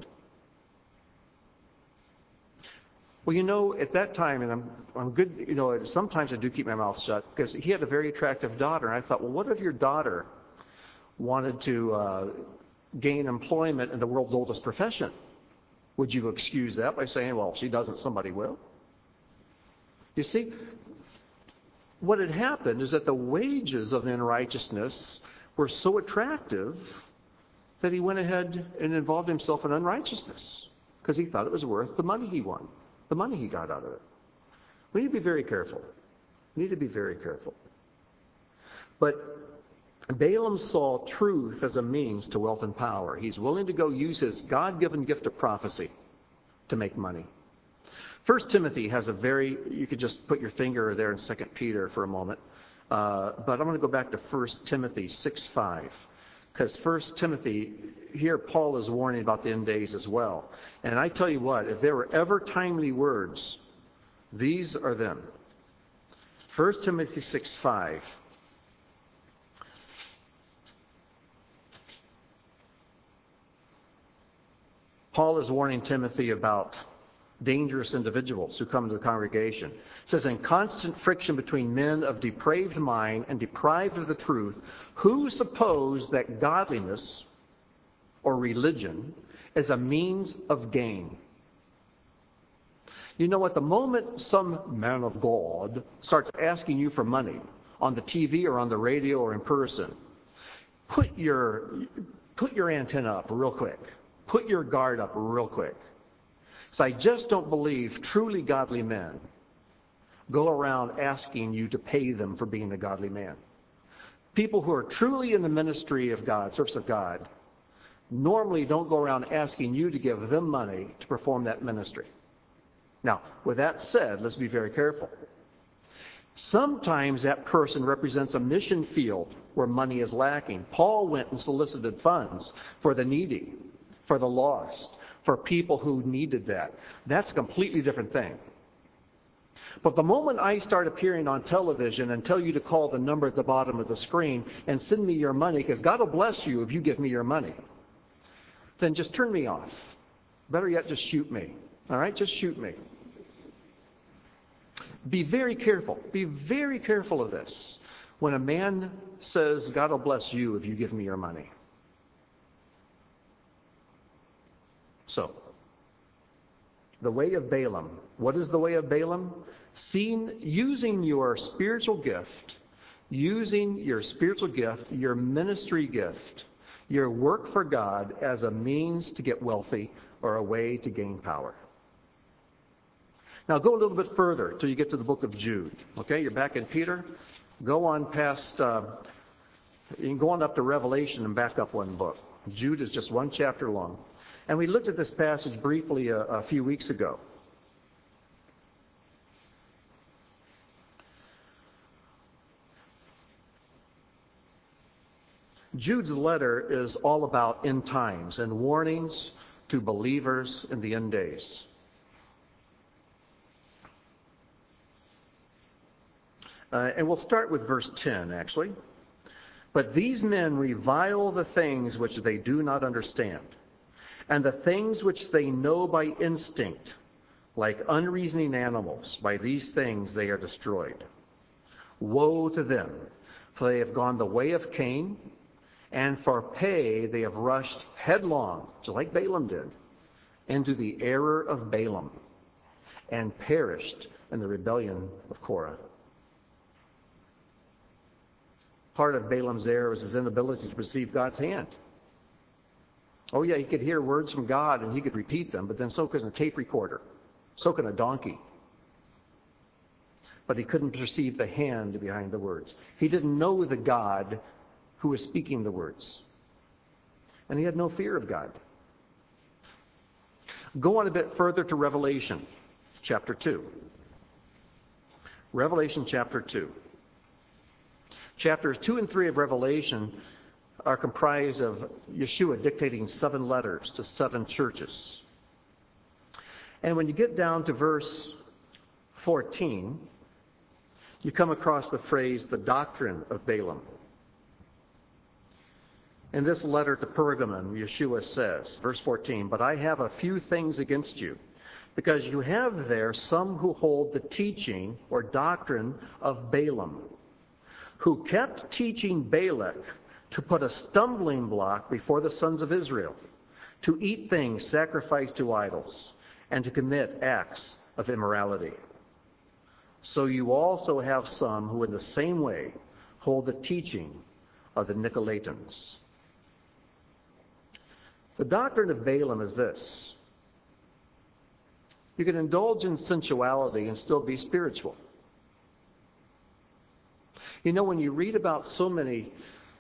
[SPEAKER 1] Well, you know, at that time, and I'm, I'm good, you know, sometimes I do keep my mouth shut, because he had a very attractive daughter. And I thought, well, what if your daughter wanted to uh, gain employment in the world's oldest profession? Would you excuse that by saying, well, if she doesn't, somebody will? You see, what had happened is that the wages of unrighteousness were so attractive that he went ahead and involved himself in unrighteousness because he thought it was worth the money he won. The money he got out of it. We need to be very careful. We need to be very careful. But Balaam saw truth as a means to wealth and power. He's willing to go use his God-given gift of prophecy to make money. First Timothy has a very, you could just put your finger there in Second Peter for a moment. Uh, but I'm going to go back to First Timothy six five. Because First Timothy, here Paul is warning about the end days as well. And I tell you what, if there were ever timely words, these are them. First Timothy six five. Paul is warning Timothy about dangerous individuals who come to the congregation. It says, in constant friction between men of depraved mind and deprived of the truth, who suppose that godliness or religion is a means of gain. You know what? The moment some man of God starts asking you for money on the T V or on the radio or in person, put your, put your antenna up real quick. Put your guard up real quick. So I just don't believe truly godly men go around asking you to pay them for being a godly man. People who are truly in the ministry of God, service of God, normally don't go around asking you to give them money to perform that ministry. Now, with that said, let's be very careful. Sometimes that person represents a mission field where money is lacking. Paul went and solicited funds for the needy, for the lost, for people who needed that. That's a completely different thing. But the moment I start appearing on television and tell you to call the number at the bottom of the screen and send me your money, because God will bless you if you give me your money, then just turn me off. Better yet, just shoot me. All right? Just shoot me. Be very careful. Be very careful of this. When a man says, God will bless you if you give me your money. So, the way of Balaam. What is the way of Balaam? Seeing, using your spiritual gift, using your spiritual gift, your ministry gift, your work for God as a means to get wealthy or a way to gain power. Now go a little bit further till you get to the book of Jude. Okay, you're back in Peter. Go on past, uh, you can go on up to Revelation and back up one book. Jude is just one chapter long. And we looked at this passage briefly a, a few weeks ago. Jude's letter is all about end times and warnings to believers in the end days. Uh, and we'll start with verse ten, actually. But these men revile the things which they do not understand, and the things which they know by instinct, like unreasoning animals. By these things they are destroyed. Woe to them, for they have gone the way of Cain, and for pay they have rushed headlong, just like Balaam did, into the error of Balaam, and perished in the rebellion of Korah. Part of Balaam's error was his inability to perceive God's hand. Oh yeah, he could hear words from God and he could repeat them, but then so can a tape recorder, so can a donkey. But he couldn't perceive the hand behind the words. He didn't know the God who was speaking the words. And he had no fear of God. Go on a bit further to Revelation chapter two. Revelation chapter two. Chapters two and three of Revelation are comprised of Yeshua dictating seven letters to seven churches. And when you get down to verse fourteen, you come across the phrase, the doctrine of Balaam. In this letter to Pergamon, Yeshua says, verse fourteen, but I have a few things against you, because you have there some who hold the teaching or doctrine of Balaam, who kept teaching Balak to put a stumbling block before the sons of Israel, to eat things sacrificed to idols, and to commit acts of immorality. So you also have some who in the same way hold the teaching of the Nicolaitans. The doctrine of Balaam is this: you can indulge in sensuality and still be spiritual. You know, when you read about so many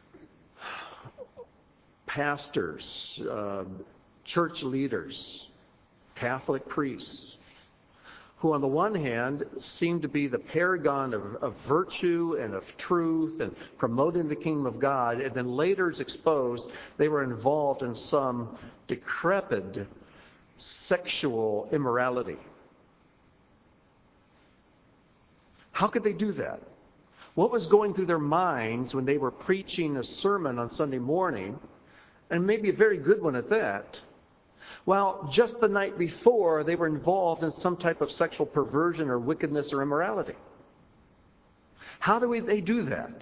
[SPEAKER 1] pastors, uh, church leaders, Catholic priests, who on the one hand seem to be the paragon of, of virtue and of truth and promoting the kingdom of God, and then later it's exposed they were involved in some decrepit sexual immorality. How could they do that? What was going through their minds when they were preaching a sermon on Sunday morning, and maybe a very good one at that, While just the night before, they were involved in some type of sexual perversion or wickedness or immorality. How do we, they do that?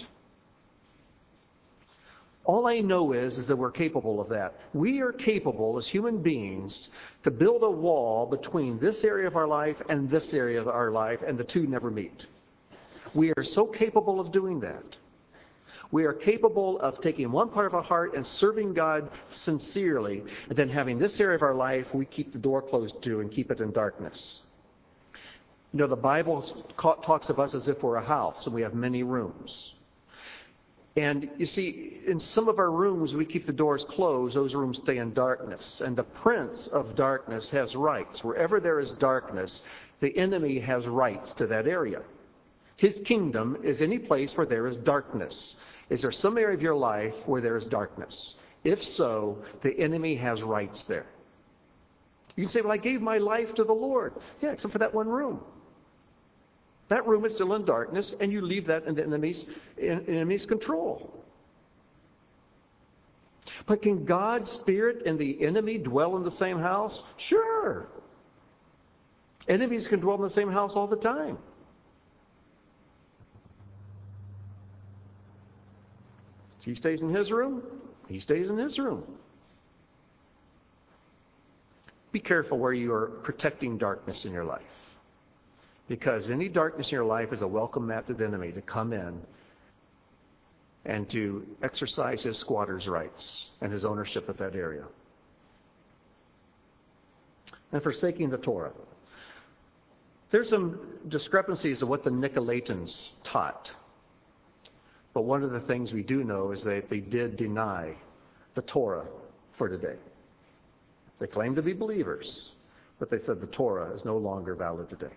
[SPEAKER 1] All I know is, is that we're capable of that. We are capable as human beings to build a wall between this area of our life and this area of our life, and the two never meet. We are so capable of doing that. We are capable of taking one part of our heart and serving God sincerely, and then having this area of our life we keep the door closed to and keep it in darkness. You know, the Bible talks of us as if we're a house and we have many rooms. And you see, in some of our rooms, we keep the doors closed. Those rooms stay in darkness. And the prince of darkness has rights. Wherever there is darkness, the enemy has rights to that area. His kingdom is any place where there is darkness. Is there some area of your life where there is darkness? If so, the enemy has rights there. You can say, well, I gave my life to the Lord. Yeah, except for that one room. That room is still in darkness, and you leave that in the enemy's, in, enemy's control. But can God's Spirit and the enemy dwell in the same house? Sure. Enemies can dwell in the same house all the time. He stays in his room, he stays in his room. Be careful where you are protecting darkness in your life. Because any darkness in your life is a welcome mat to the enemy to come in and to exercise his squatter's rights and his ownership of that area. And forsaking the Torah. There's some discrepancies of what the Nicolaitans taught. But one of the things we do know is that they did deny the Torah for today. They claimed to be believers, but they said the Torah is no longer valid today.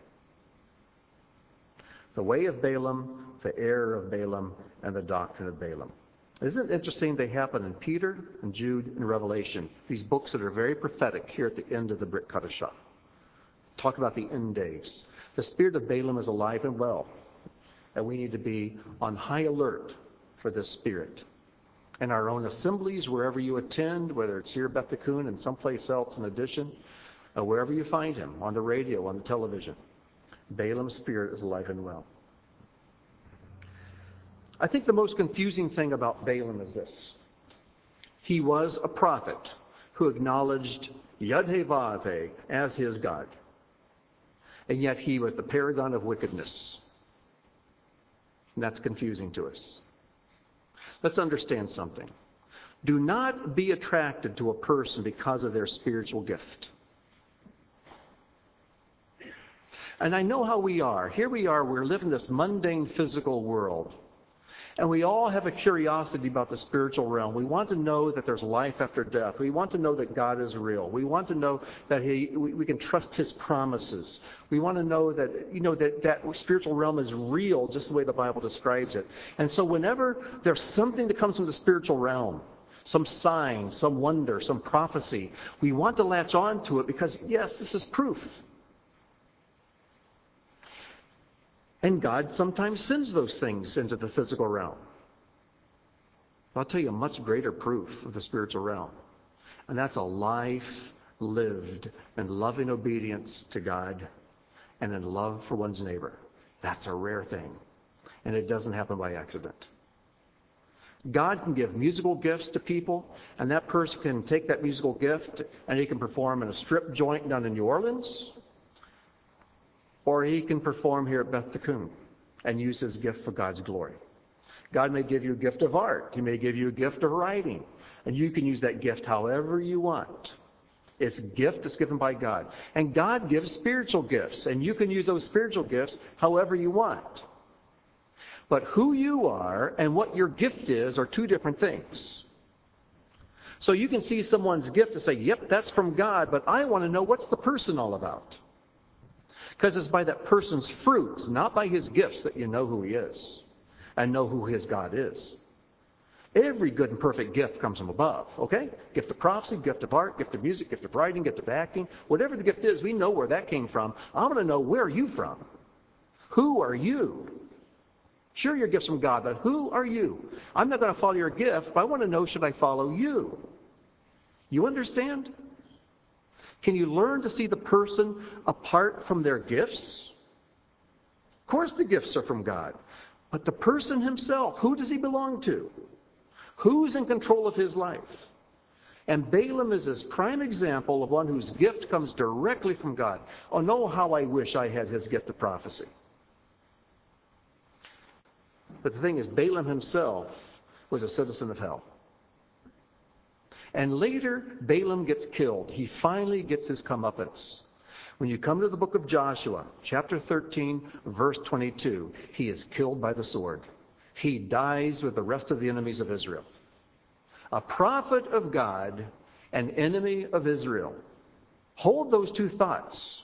[SPEAKER 1] The way of Balaam, the error of Balaam, and the doctrine of Balaam. Isn't it interesting they happen in Peter and Jude and Revelation, these books that are very prophetic here at the end of the Brit Chadashah. Talk about the end days. The spirit of Balaam is alive and well, and we need to be on high alert for this spirit. In our own assemblies, wherever you attend, whether it's here at Beth Tikkun and someplace else in addition, uh, wherever you find him, on the radio, on the television, Balaam's spirit is alive and well. I think the most confusing thing about Balaam is this. He was a prophet who acknowledged Yud-Heh-Vav-Heh as his God. And yet he was the paragon of wickedness. And that's confusing to us. Let's understand something. Do not be attracted to a person because of their spiritual gift. And I know how we are. Here we are, we're living this mundane physical world. And we all have a curiosity about the spiritual realm. We want to know that there's life after death. We want to know that God is real. We want to know that he, we, we can trust his promises. We want to know that, you know, that that spiritual realm is real, just the way the Bible describes it. And so whenever there's something that comes from the spiritual realm, some sign, some wonder, some prophecy, we want to latch on to it because, yes, this is proof. And God sometimes sends those things into the physical realm. I'll tell you a much greater proof of the spiritual realm. And that's a life lived in loving obedience to God and in love for one's neighbor. That's a rare thing. And it doesn't happen by accident. God can give musical gifts to people, and that person can take that musical gift and he can perform in a strip joint down in New Orleans, or he can perform here at Beth Tikkun and use his gift for God's glory. God may give you a gift of art. He may give you a gift of writing. And you can use that gift however you want. It's a gift that's given by God. And God gives spiritual gifts. And you can use those spiritual gifts however you want. But who you are and what your gift is are two different things. So you can see someone's gift and say, yep, that's from God. But I want to know, what's the person all about? Because it's by that person's fruits, not by his gifts, that you know who he is and know who his God is. Every good and perfect gift comes from above, okay? Gift of prophecy, gift of art, gift of music, gift of writing, gift of acting. Whatever the gift is, we know where that came from. I want to know, where are you from? Who are you? Sure, your gift's from God, but who are you? I'm not going to follow your gift, but I want to know, should I follow you? You understand? Can you learn to see the person apart from their gifts? Of course the gifts are from God. But the person himself, who does he belong to? Who's in control of his life? And Balaam is this prime example of one whose gift comes directly from God. Oh, no, how I wish I had his gift of prophecy. But the thing is, Balaam himself was a citizen of hell. And later, Balaam gets killed. He finally gets his comeuppance. When you come to the book of Joshua, chapter thirteen, verse twenty-two, he is killed by the sword. He dies with the rest of the enemies of Israel. A prophet of God, an enemy of Israel. Hold those two thoughts.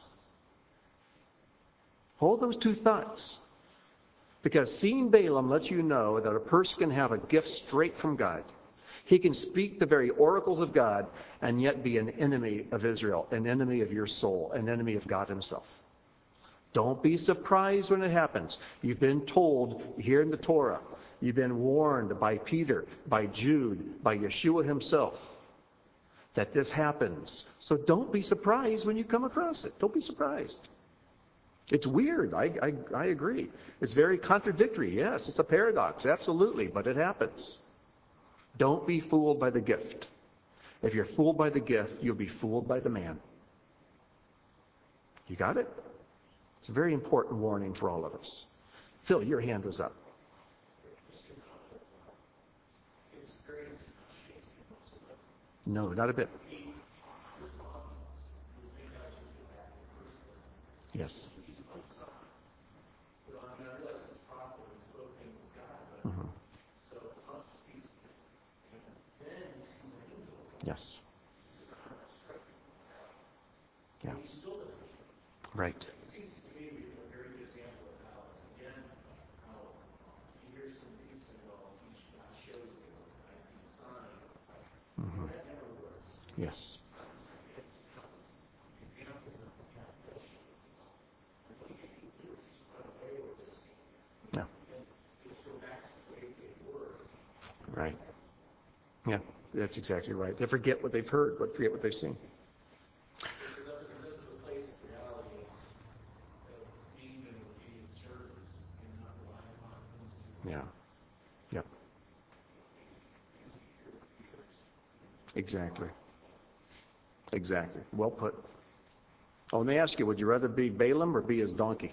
[SPEAKER 1] Hold those two thoughts. Because seeing Balaam lets you know that a person can have a gift straight from God. He can speak the very oracles of God and yet be an enemy of Israel, an enemy of your soul, an enemy of God himself. Don't be surprised when it happens. You've been told here in the Torah, you've been warned by Peter, by Jude, by Yeshua himself, that this happens. So don't be surprised when you come across it. Don't be surprised. It's weird. I, I, I agree. It's very contradictory. Yes, it's a paradox. Absolutely. But it happens. Don't be fooled by the gift. If you're fooled by the gift, you'll be fooled by the man. You got it? It's a very important warning for all of us. Phil, your hand was up. No, not a bit. Yes. Mm-hmm. Yes. Yeah. Right. Mm-hmm. Yes. Yeah. Right. Yeah, that's exactly right. They forget what they've heard, but forget what they've seen. Yeah. Yeah. Exactly. Exactly. Well put. Oh, let me ask you, would you rather be Balaam or be his donkey?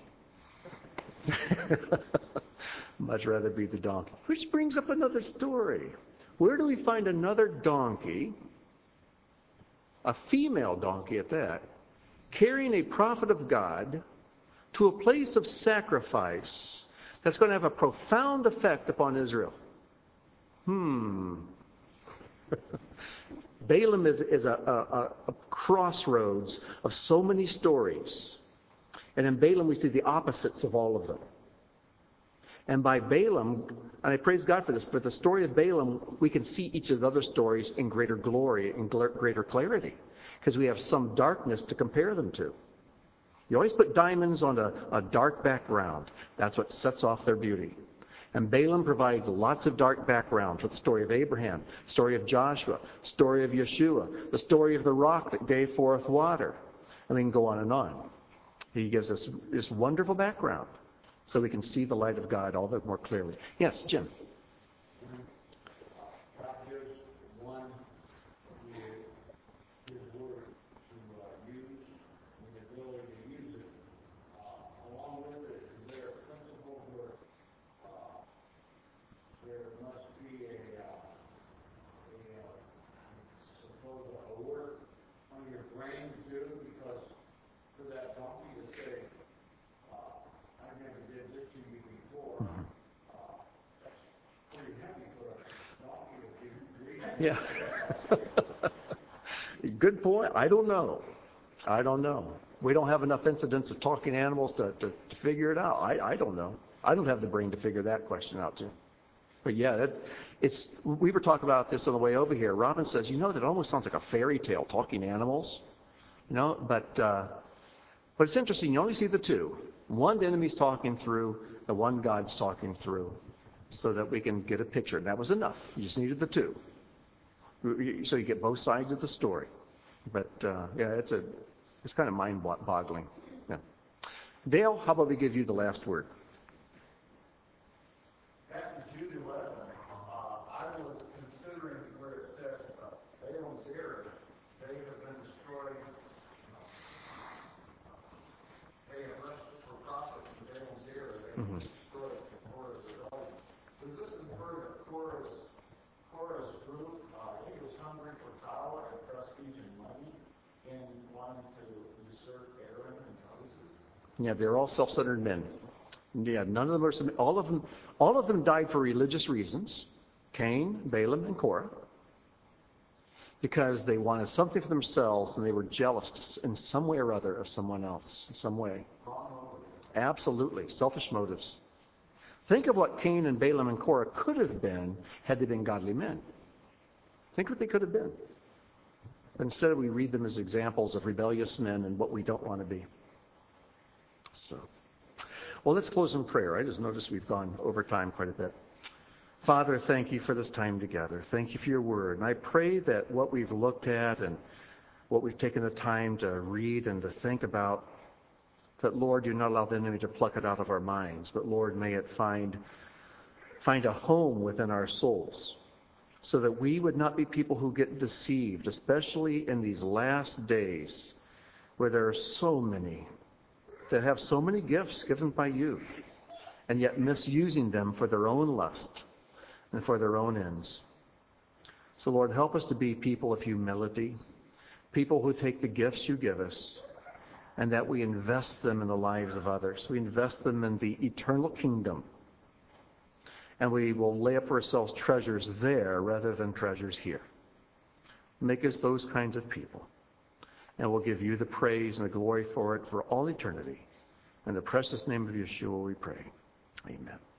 [SPEAKER 1] Much rather be the donkey. Which brings up another story. Where do we find another donkey, a female donkey at that, carrying a prophet of God to a place of sacrifice that's going to have a profound effect upon Israel? Hmm. Balaam is, is a, a, a crossroads of so many stories. And in Balaam we see the opposites of all of them. And by Balaam, and I praise God for this, but the story of Balaam, we can see each of the other stories in greater glory and greater clarity. Because we have some darkness to compare them to. You always put diamonds on a, a dark background. That's what sets off their beauty. And Balaam provides lots of dark background for the story of Abraham, story of Joshua, story of Yeshua, the story of the rock that gave forth water. And we can go on and on. He gives us this wonderful background so we can see the light of God all the more clearly. Yes, Jim. Yeah. Good point. I don't know. I don't know. We don't have enough incidents of talking animals to, to, to figure it out. I, I don't know. I don't have the brain to figure that question out, too. But yeah, that's, it's. We were talking about this on the way over here. Robin says, you know, that almost sounds like a fairy tale, talking animals. You know, but uh, but it's interesting. You only see the two. One, the enemy's talking through. The one, God's talking through, so that we can get a picture. And that was enough. You just needed the two. So you get both sides of the story. But uh, yeah, it's a it's kind of mind-boggling. Yeah. Dale, how about we give you the last word?
[SPEAKER 2] Back to Jude eleven, uh, I was considering where it says uh, Balaam's ears, they have been destroyed. They have left for profit from Balaam's ears. They have been destroyed for Korah's rebellion. Does this infer that Korah's, Korah's group, uh, he was hungry for power and prestige and money and wanted to usurp Aaron and Moses?
[SPEAKER 1] Yeah, they're all self-centered men. Yeah, none of them are. All of them, all of them died for religious reasons. Cain, Balaam, and Korah, because they wanted something for themselves and they were jealous in some way or other of someone else, in some way. Absolutely, selfish motives. Think of what Cain and Balaam and Korah could have been had they been godly men. Think what they could have been. But instead, we read them as examples of rebellious men and what we don't want to be. So, well, let's close in prayer. I just noticed we've gone over time quite a bit. Father, thank you for this time together. Thank you for your word. And I pray that what we've looked at and what we've taken the time to read and to think about, that, Lord, do not allow the enemy to pluck it out of our minds, but, Lord, may it find, find a home within our souls so that we would not be people who get deceived, especially in these last days where there are so many that have so many gifts given by you and yet misusing them for their own lust and for their own ends. So, Lord, help us to be people of humility, people who take the gifts you give us and that we invest them in the lives of others. We invest them in the eternal kingdom. And we will lay up for ourselves treasures there rather than treasures here. Make us those kinds of people. And we'll give you the praise and the glory for it for all eternity. In the precious name of Yeshua we pray. Amen.